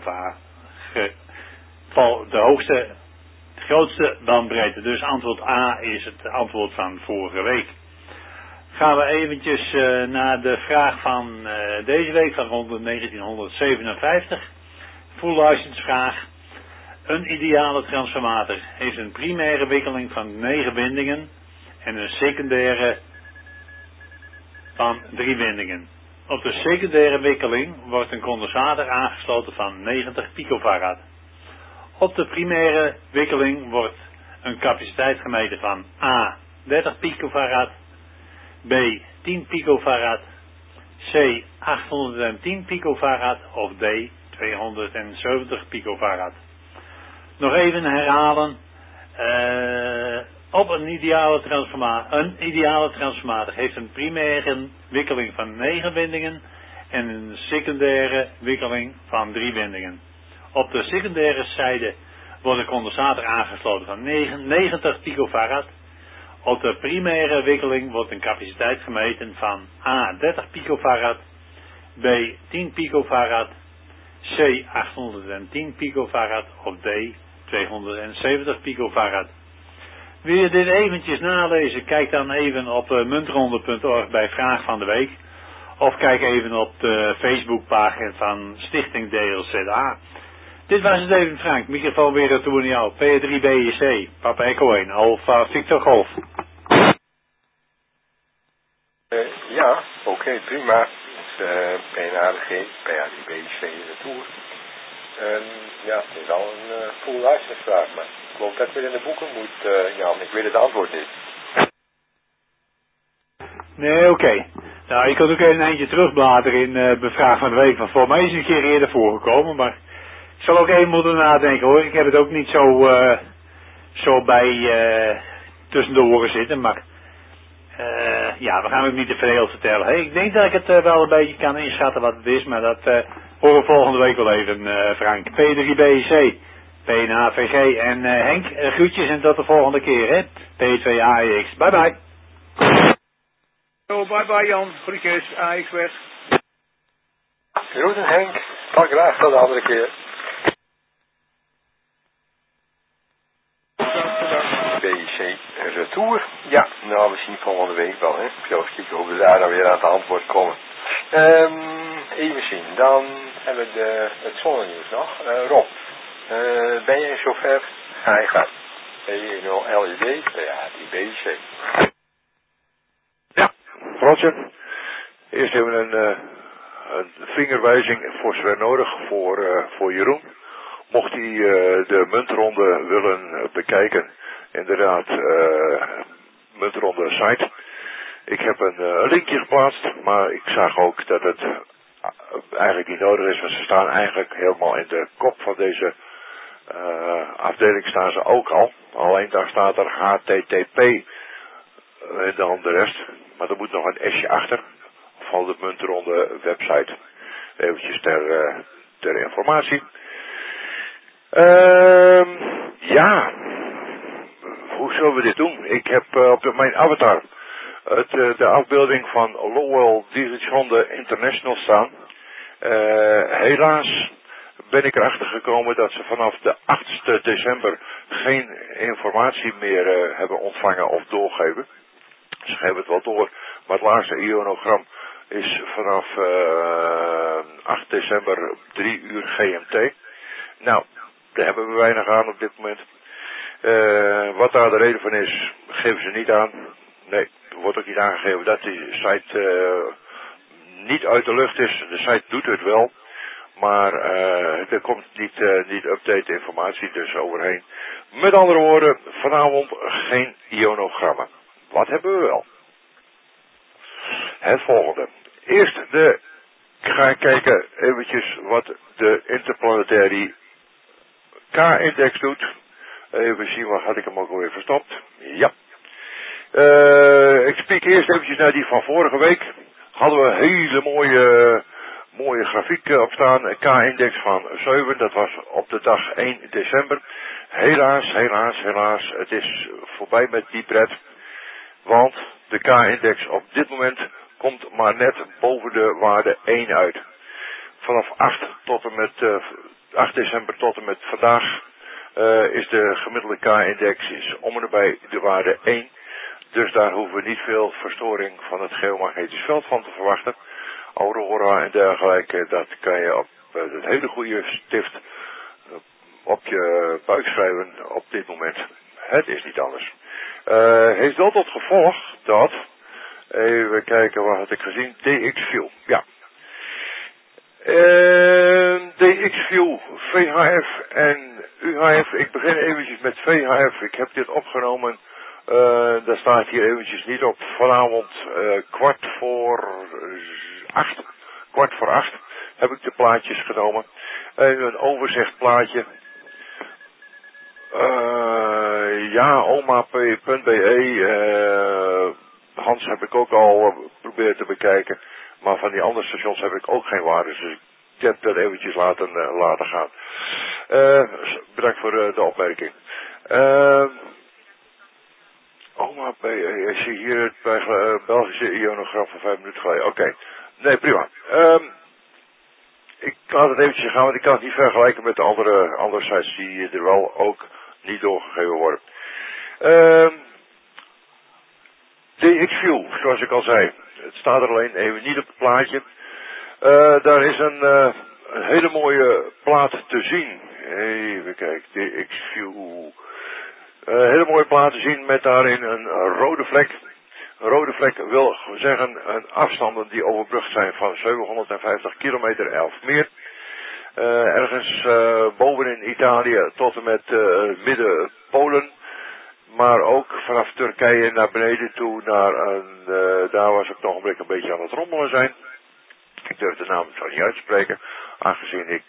geval de grootste bandbreedte. Dus antwoord A is het antwoord van vorige week. Gaan we eventjes naar de vraag van deze week van rond 1957. Full license vraag. Een ideale transformator heeft een primaire wikkeling van 9 windingen en een secundaire van 3 windingen. Op de secundaire wikkeling wordt een condensator aangesloten van 90 picofarad. Op de primaire wikkeling wordt een capaciteit gemeten van A 30 picofarad, B 10 picofarad, C 810 picofarad of D 270 picofarad. Nog even herhalen. Op een ideale transformator heeft een primaire wikkeling van 9 windingen en een secundaire wikkeling van 3 windingen. Op de secundaire zijde wordt een condensator aangesloten van 90 picofarad. Op de primaire wikkeling wordt een capaciteit gemeten van A 30 picofarad, B 10 picofarad, C 810 picofarad of D 270 picofarad. Wil je dit eventjes nalezen? Kijk dan even op muntronde.org bij Vraag van de Week. Of kijk even op de Facebookpagina van Stichting DLZA. Dit was het even, Frank. Microfoon weer retour naar jou. P3 BEC, Papa Echo 1, Alpha Victor Golf. Ja, oké, prima. PNADG, PADB, C Retour. Ja, het is al een full luistervraag, maar ik geloof dat ik weer in de boeken moet, Jan. Ik weet het antwoord niet. Nee, oké. Nou, je kunt ook even een eindje terugbladeren in de vraag van de week. Want voor mij is het een keer eerder voorgekomen. Maar ik zal ook even moeten nadenken hoor. Ik heb het ook niet zo bij tussen de oren zitten. Maar ja, we gaan ook niet te veel vertellen. Hey, ik denk dat ik het wel een beetje kan inschatten wat het is. Maar dat horen we volgende week wel even, Frank. P3BC, PNAVG en Henk, groetjes en tot de volgende keer. Hè? P2AX. Bye bye. Oh, bye bye Jan, groetjes, AX weg. Groeten Henk, tot graag tot de andere keer. BC Retour. Ja, nou we zien volgende week wel, hè. Zo kijken hoe we daar dan weer aan het antwoord komen. Even zien, dan hebben we het zonnenieuws nog. Rob, ben jij zover? Ga je gang. E0LED, PADBC. Roger, eerst even een vingerwijzing voor zover nodig voor Jeroen. Mocht hij de muntronde willen bekijken, inderdaad, muntronde site. Ik heb een linkje geplaatst, maar ik zag ook dat het eigenlijk niet nodig is, want ze staan eigenlijk helemaal in de kop van deze afdeling staan ze ook al. Alleen daar staat er HTTP en dan de rest. Maar er moet nog een S'je achter van de muntronde website. Eventjes ter informatie. Ja, hoe zullen we dit doen? Ik heb op mijn avatar de afbeelding van Lowell Dietrichsfonde International staan. Helaas ben ik erachter gekomen dat ze vanaf de 8e december geen informatie meer hebben ontvangen of doorgeven. Ze geven het wel door, maar het laatste ionogram is vanaf 8 december 3 uur GMT. Nou, daar hebben we weinig aan op dit moment. Wat daar de reden van is, geven ze niet aan. Nee, er wordt ook niet aangegeven dat die site niet uit de lucht is. De site doet het wel, maar er komt niet update informatie dus overheen. Met andere woorden, vanavond geen ionogrammen. Wat hebben we wel? Het volgende. Eerst ga ik kijken eventjes wat de Interplanetary K-index doet. Even zien, waar had ik hem ook alweer verstopt? Ja. Ik spiek eerst eventjes naar die van vorige week. Hadden we een hele mooie grafiek op staan. Een K-index van 7. Dat was op de dag 1 december. Helaas. Het is voorbij met die pret. Want de K-index op dit moment komt maar net boven de waarde 1 uit. Vanaf 8 december tot en met vandaag is de gemiddelde K-index om en nabij de waarde 1. Dus daar hoeven we niet veel verstoring van het geomagnetisch veld van te verwachten. Aurora en dergelijke, dat kan je op het hele goede stift op je buik schrijven op dit moment. Het is niet anders. Heeft wel tot gevolg dat, even kijken, wat had ik gezien, DXView, ja. DXView, VHF en UHF, ik begin eventjes met VHF, ik heb dit opgenomen, daar staat hier eventjes niet op, vanavond 7:15 heb ik de plaatjes genomen, even een overzichtplaatje. Ja, oma.be, Hans heb ik ook al proberen te bekijken, maar van die andere stations heb ik ook geen waardes, dus ik heb dat eventjes laten gaan. Bedankt voor de opmerking. oma.be, ik zie hier het Belgische ionogram van 5 minuten geleden. Oké. Nee, prima. Ik laat het eventjes gaan, want ik kan het niet vergelijken met de andere sites die er wel ook niet doorgegeven worden. DXView, zoals ik al zei. Het staat er alleen even niet op het plaatje. Daar is een hele mooie plaat te zien. Even kijken, DXView. Hele mooie plaat te zien met daarin een rode vlek. Een rode vlek wil zeggen een afstanden die overbrugd zijn van 750 kilometer of meer. Ergens bovenin Italië tot en met midden Polen. Maar ook vanaf Turkije naar beneden toe, daar was ik nog een beetje aan het rommelen zijn. Ik durf de naam zo niet uitspreken, aangezien ik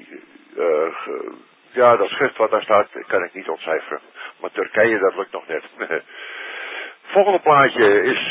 dat schrift wat daar staat, kan ik niet ontcijferen. Maar Turkije, dat lukt nog net. Volgende plaatje is,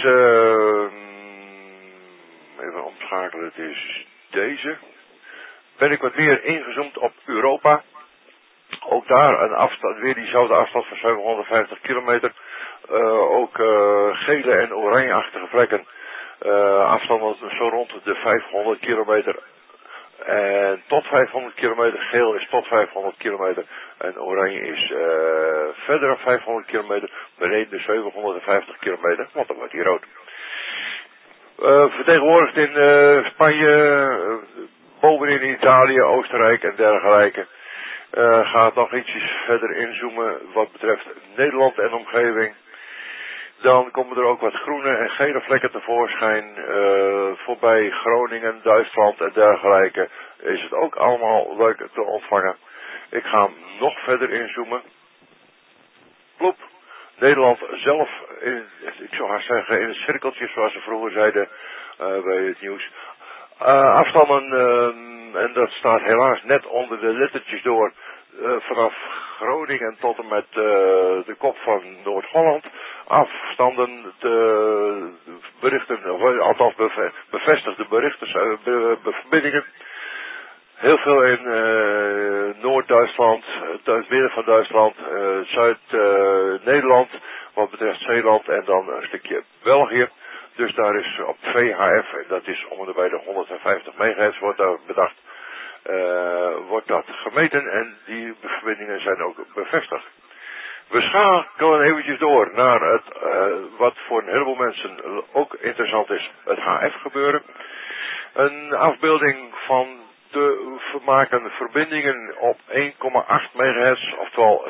even omschakelen, het is deze. Ben ik wat meer ingezoomd op Europa. Ook daar een afstand, weer diezelfde afstand van 750 kilometer. Ook gele en oranjeachtige vlekken. Afstanden zo rond de 500 kilometer. En tot 500 kilometer. Geel is tot 500 kilometer. En oranje is verder dan 500 kilometer. Beneden de 750 kilometer. Want dan wordt hij rood. Vertegenwoordigd in Spanje, bovenin Italië, Oostenrijk en dergelijke. Gaat nog ietsjes verder inzoomen wat betreft Nederland en omgeving. Dan komen er ook wat groene en gele vlekken tevoorschijn. Voorbij Groningen, Duitsland en dergelijke is het ook allemaal leuk te ontvangen. Ik ga hem nog verder inzoomen. Ploep. Nederland zelf, ik zou haar zeggen in het cirkeltje zoals ze vroeger zeiden bij het nieuws. Afstanden, en dat staat helaas net onder de lettertjes door, vanaf Groningen tot en met de kop van Noord-Holland. Afstanden, berichten, althans bevestigde berichten, verbindingen. Heel veel in Noord-Duitsland, het midden van Duitsland, Zuid-Nederland, wat betreft Zeeland en dan een stukje België. Dus daar is op VHF, en dat is ongeveer de 150 megahertz wordt daar bedacht, wordt dat gemeten en die verbindingen zijn ook bevestigd. We schakelen eventjes door naar het, wat voor een heleboel mensen ook interessant is, het HF gebeuren. Een afbeelding van de vermakende verbindingen op 1,8 megahertz, oftewel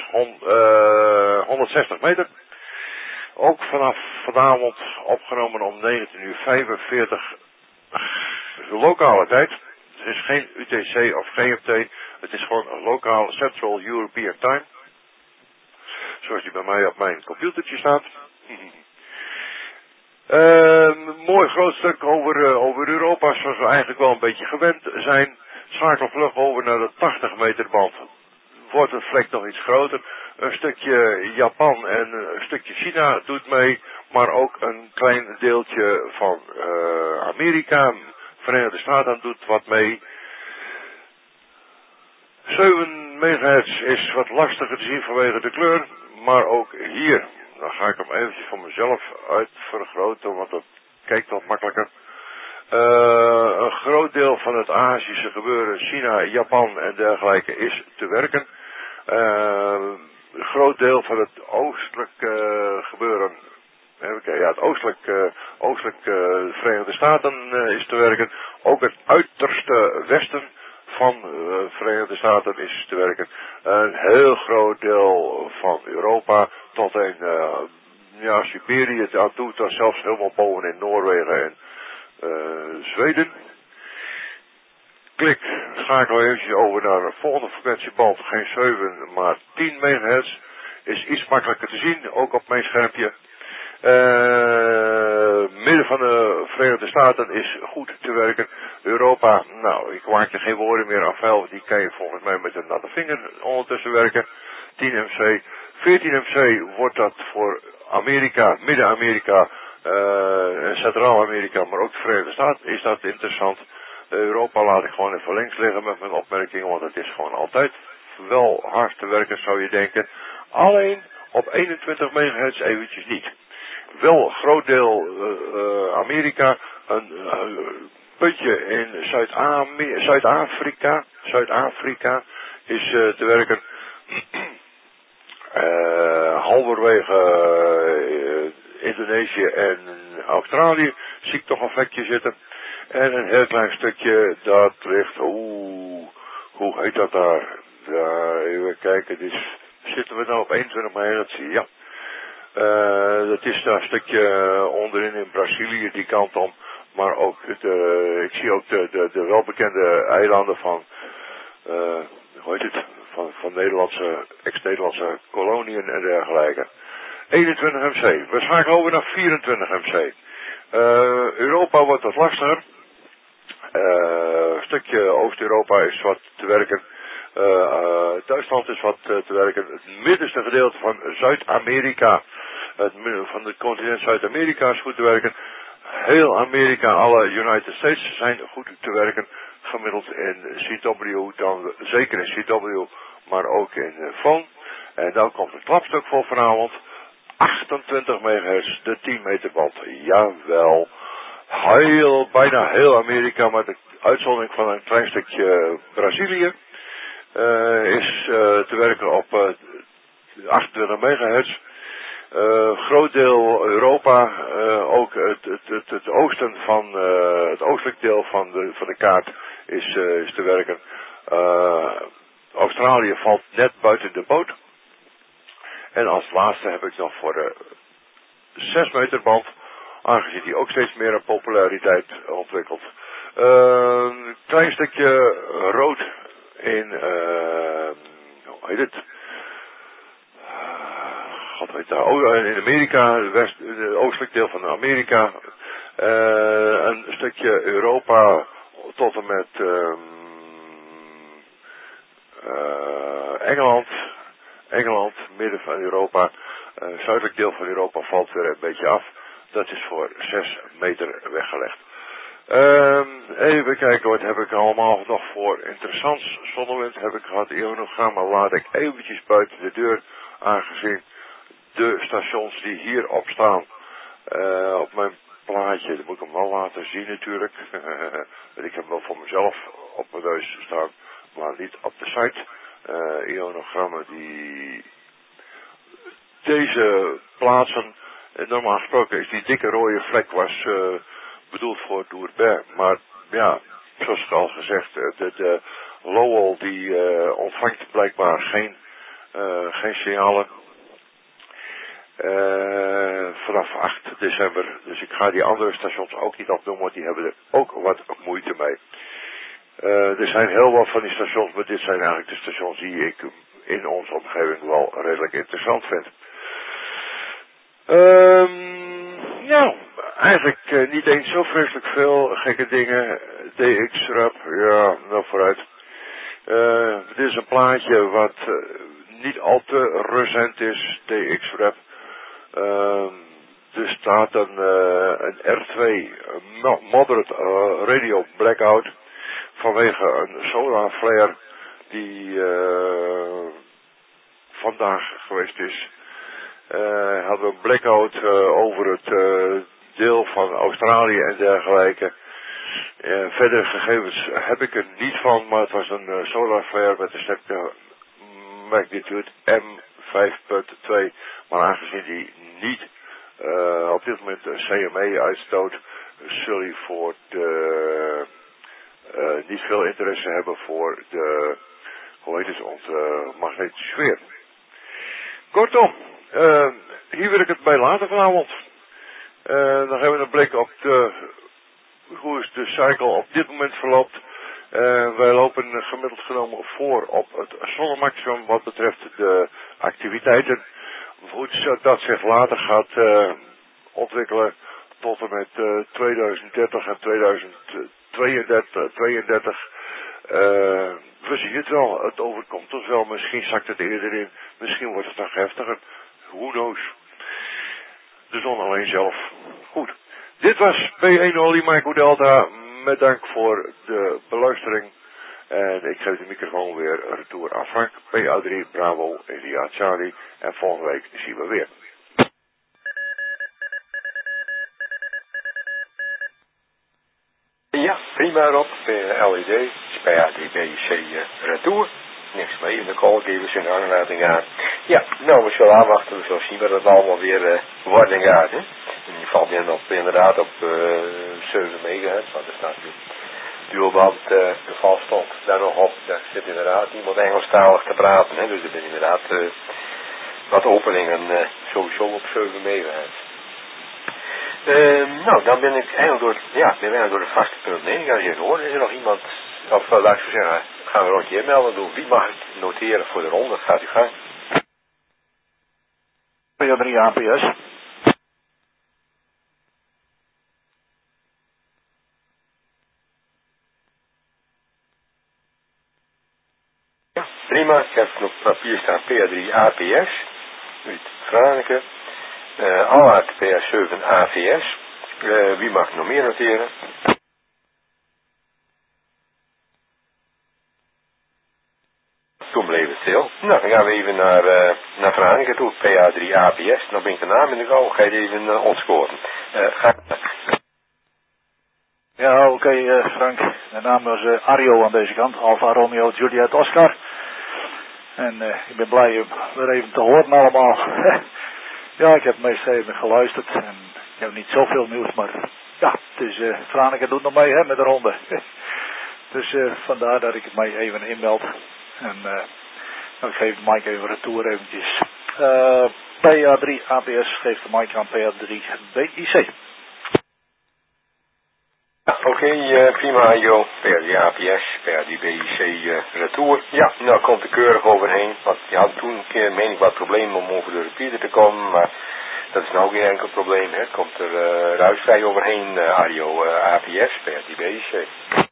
160 meter. Ook vanaf vanavond opgenomen om 19:45 lokale tijd. Het is geen UTC of GMT, het is gewoon een lokaal Central European Time. Zoals die bij mij op mijn computertje staat. Mooi groot stuk over Europa, zoals we eigenlijk wel een beetje gewend zijn. Schakel vlug over naar de 80 meter band. Wordt een vlek nog iets groter. Een stukje Japan en een stukje China doet mee. Maar ook een klein deeltje van Amerika. Verenigde Staten doet wat mee. 7 megahertz is wat lastiger te zien vanwege de kleur. Maar ook hier. Dan ga ik hem eventjes voor mezelf uitvergroten, want dat kijkt wat makkelijker. Een groot deel van het Azische gebeuren, China, Japan en dergelijke, is te werken. Een groot deel van het oostelijke gebeuren, het oostelijke Verenigde Staten is te werken. Ook het uiterste westen van de Verenigde Staten is te werken. Een heel groot deel van Europa tot in Siberië aan toe, tot zelfs helemaal boven in Noorwegen en Zweden. Klik, schakelen we eventjes over naar de volgende frequentieband. Geen 7, maar 10 megahertz. Is iets makkelijker te zien, ook op mijn schermpje. Midden van de Verenigde Staten is goed te werken. Europa, nou, ik maak er geen woorden meer aan vuil. Die kan je volgens mij met een natte vinger ondertussen werken. 10 MC. 14 MC wordt dat voor Amerika, Midden-Amerika en Centraal-Amerika, maar ook de Verenigde Staten is dat interessant. Europa laat ik gewoon even links liggen met mijn opmerkingen, want het is gewoon altijd wel hard te werken, zou je denken. Alleen op 21 megahertz eventjes niet. Wel een groot deel Amerika, een puntje in Zuid-Afrika is te werken. Halverwege Indonesië en Australië zie ik toch een vlekje zitten. En een heel klein stukje dat ligt, hoe heet dat daar? Even kijken, zitten we nou op 21 megahertz? Ja. Dat dat is daar een stukje onderin in Brazilië, die kant om. Maar ook, ik zie ook de welbekende eilanden van, hoe heet het, van Nederlandse, ex-Nederlandse koloniën en dergelijke. 21 MC. We schakelen over naar 24 MC. Europa wordt wat lastiger. Een stukje Oost-Europa is wat te werken. Duitsland is wat te werken. Het middenste gedeelte van Zuid-Amerika, van het continent Zuid-Amerika is goed te werken. Heel Amerika, alle United States zijn goed te werken. Gemiddeld in CW, dan zeker in CW, maar ook in phone. En dan komt het klapstuk voor vanavond. 28 MHz, de 10 meter band. Jawel. Bijna heel Amerika, maar de uitzondering van een klein stukje Brazilië is te werken op 28 MHz. Groot deel Europa, ook het oosten van het oostelijk deel van de kaart is te werken. Australië valt net buiten de boot. En als laatste heb ik nog voor de 6 meter band, aangezien die ook steeds meer een populariteit ontwikkelt. Een klein stukje rood in, hoe heet het? God weet daar. In Amerika, het oostelijk deel van Amerika. Een stukje Europa tot en met Engeland, midden van Europa. Zuidelijk deel van Europa valt weer een beetje af. Dat is voor 6 meter weggelegd. Even kijken, wat heb ik allemaal nog voor interessants. Zonnewind heb ik gehad, ionogramma laat ik eventjes buiten de deur, aangezien de stations die hierop staan, op mijn plaatje, dat moet ik hem wel laten zien natuurlijk. Ik heb hem wel voor mezelf op mijn neus staan, maar niet op de site. Ionogrammen die deze plaatsen, normaal gesproken is die dikke rode vlek was bedoeld voor Doerberg, maar ja, zoals al gezegd, de Lowell die ontvangt blijkbaar geen signalen vanaf 8 december, dus ik ga die andere stations ook niet opnoemen, want die hebben er ook wat moeite mee. Er zijn heel wat van die stations, maar dit zijn eigenlijk de stations die ik in onze omgeving wel redelijk interessant vind. Ja, eigenlijk niet eens zo vreselijk veel gekke dingen. DX-rap, ja, nou vooruit. Dit is een plaatje wat niet al te recent is, DX-rap. Er staat een R2 moderate radio blackout vanwege een solar flare die vandaag geweest is. Hadden we een blackout over het deel van Australië en dergelijke. Verdere gegevens heb ik er niet van, maar het was een solar flare met een sterkte magnitude M5.2. Maar aangezien die niet op dit moment een CME uitstoot, zul je voor de niet veel interesse hebben voor de, hoe heet het, onze magnetische sfeer. Kortom, hier wil ik het bij laten vanavond. Dan hebben we een blik op hoe is de cycle op dit moment verloopt. Wij lopen gemiddeld genomen voor op het zonnemaximum wat betreft de activiteiten. Hoe dat zich later gaat ontwikkelen tot en met 2030 en 2032. We zien het wel, het overkomt ons wel. Misschien zakt het eerder in, misschien wordt het nog heftiger. Who knows? De zon alleen zelf. Goed. Dit was P1 Lima Echo Delta. Met dank voor de beluistering. En ik geef de microfoon weer retour aan Frank. PA3 Bravo India Charlie. En volgende week zien we weer. Ja, prima Rob. LED, PA3BC retour. Niks mee in de callgevers in de aanrating aan. Ja, nou we zullen aanwachten, we zullen zien wat het allemaal weer worden gaat. Hè? In ieder geval inderdaad op 7 megahertz, want er staat nu duurband geval stond daar nog op. Daar zit inderdaad iemand Engelstalig te praten. Hè? Dus er zijn inderdaad wat openingen sowieso op 7 megahertz. Nou, dan ben ik eigenlijk door de vaste punt heen. Ik ga even horen. Is er nog iemand, of laat ik zo zeggen, gaan we een rondje inmelden doen. Wie mag ik noteren voor de ronde? Gaat u gang. PA3 APS. Ja, prima. Ik heb op papier staan PA3 APS. Uit Franeker. Allard PA7 AVS. Wie mag ik nog meer noteren? Toen bleef het stil. Nou, dan gaan we even naar Franeker toe. PA3 APS. Dan ben ik de naam in de gauw. Ga je even ontscoren. Ja, oké, Frank. Mijn naam was Ario aan deze kant. Alfa Romeo Juliet Oscar. En ik ben blij om weer even te horen allemaal. Ja, ik heb meestal even geluisterd. En ik heb niet zoveel nieuws, maar ja, dus Franeker doet nog mee hè, met de ronde. Dus vandaar dat ik het mij even inmeld. En ik geef Mike even retour eventjes. PA3 APS geeft de Mike aan PA3 BIC. Ja, oké, prima, joh. PA3 APS, PA3 BIC retour. Ja, nou komt er keurig overheen. Want je had toen een keer, meen ik, wat problemen om over de repeater te komen. Maar dat is nou geen enkel probleem, hè. Het komt er ruisvrij overheen, Ario APS, PA3 BIC.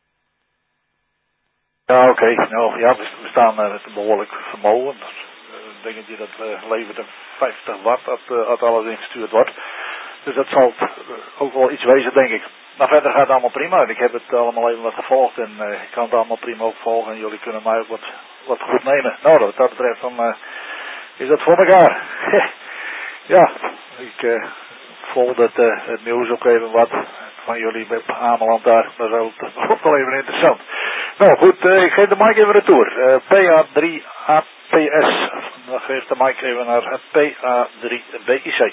Ja, oké. Nou, ja, we staan met een behoorlijk vermogen. Een dingetje dat levert een 50 watt als alles ingestuurd wordt. Dus dat zal ook wel iets wezen, denk ik. Maar verder gaat het allemaal prima. Ik heb het allemaal even wat gevolgd en ik kan het allemaal prima ook volgen. En jullie kunnen mij ook wat goed nemen. Nou, wat dat betreft dan is dat voor elkaar. Ja, ik volg het nieuws ook even wat van jullie bij Ameland daar. Dat is ook wel even interessant. Nou goed, ik geef de mic even retour. PA3 APS. Dan geeft de mic even naar PA3 BIC.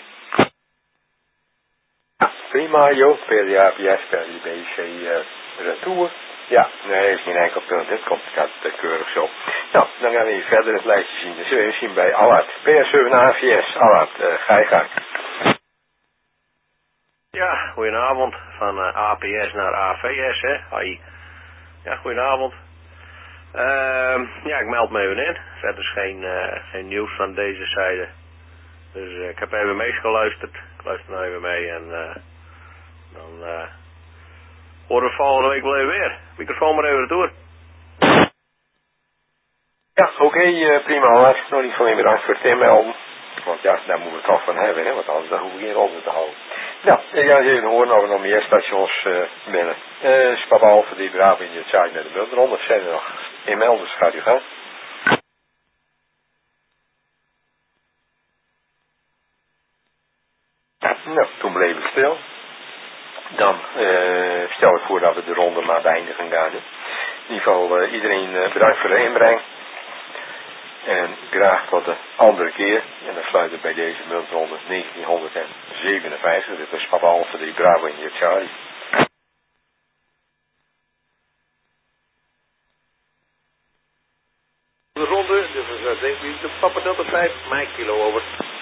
Ja, prima, joh. PA3 APS, PA3 BIC retour. Ja, nee, is geen enkel punt. Dit komt keurig zo. Nou, dan gaan we even verder het lijstje zien. Dan zullen we even zien bij Allard. PS7 AVS. Allard, ga je gang. Ja, goedenavond. Van APS naar AVS, hè. Hoi. Ja, goedenavond. Ja, ik meld me even in. Verder is geen nieuws van deze zijde. Dus ik heb even meegeluisterd. Ik luister nou even mee en dan horen we volgende week wel even weer. Microfoon maar even door. Ja, oké, prima. Allard. Nog niet veel meer bedankt voor het inmelden. Want ja, daar moeten we het toch van hebben, hè. Want anders dan hoeven we geen ronde te houden. Nou, ik ga eens even horen of er nog meer stations binnen. Behalve die Bravo in je tijd met de muntronde. Of zijn er nog inmelders? Gaat u gaan. Nou, toen bleef het stil. Dan stel ik voor dat we de ronde maar beëindigen gaan. In ieder geval iedereen bedankt voor de inbreng. En graag tot de andere keer. En dan sluiten we bij deze muntronde 1957. Dit is Papa Alpha 3 Bravo in Charlie. De ronde, dus we zijn de Papa Delta 5, Mike Kilo over.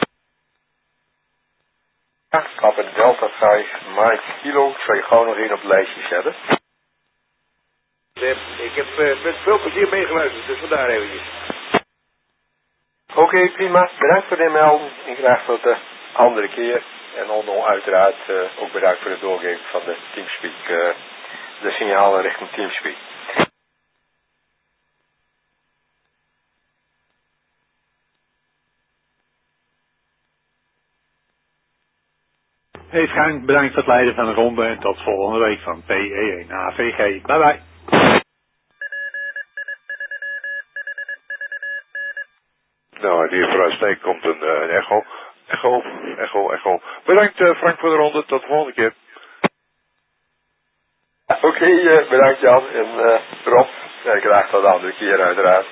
Ja, Papa Delta 5, Mike Kilo. Ik zal je gewoon nog één op het lijstje zetten. Ik heb met veel plezier meegeluisterd, dus vandaar eventjes. Oké, prima. Bedankt voor de inmelding. En graag tot de andere keer. En dan uiteraard ook bedankt voor het doorgeven van de Teamspeak, de signalen richting Teamspeak. Hey Frank, bedankt voor het leiden van de ronde en tot volgende week van PE1 AVG. Bye bye. Nou, hier vooruit komt een echo. Echo. Bedankt Frank voor de ronde. Tot de volgende keer. Oké, bedankt Jan en Rob. En graag tot de andere keer uiteraard.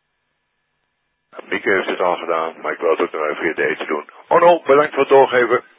Mieke heeft het al gedaan, maar ik wil het ook nog even via deze doen. Oh no, bedankt voor het doorgeven.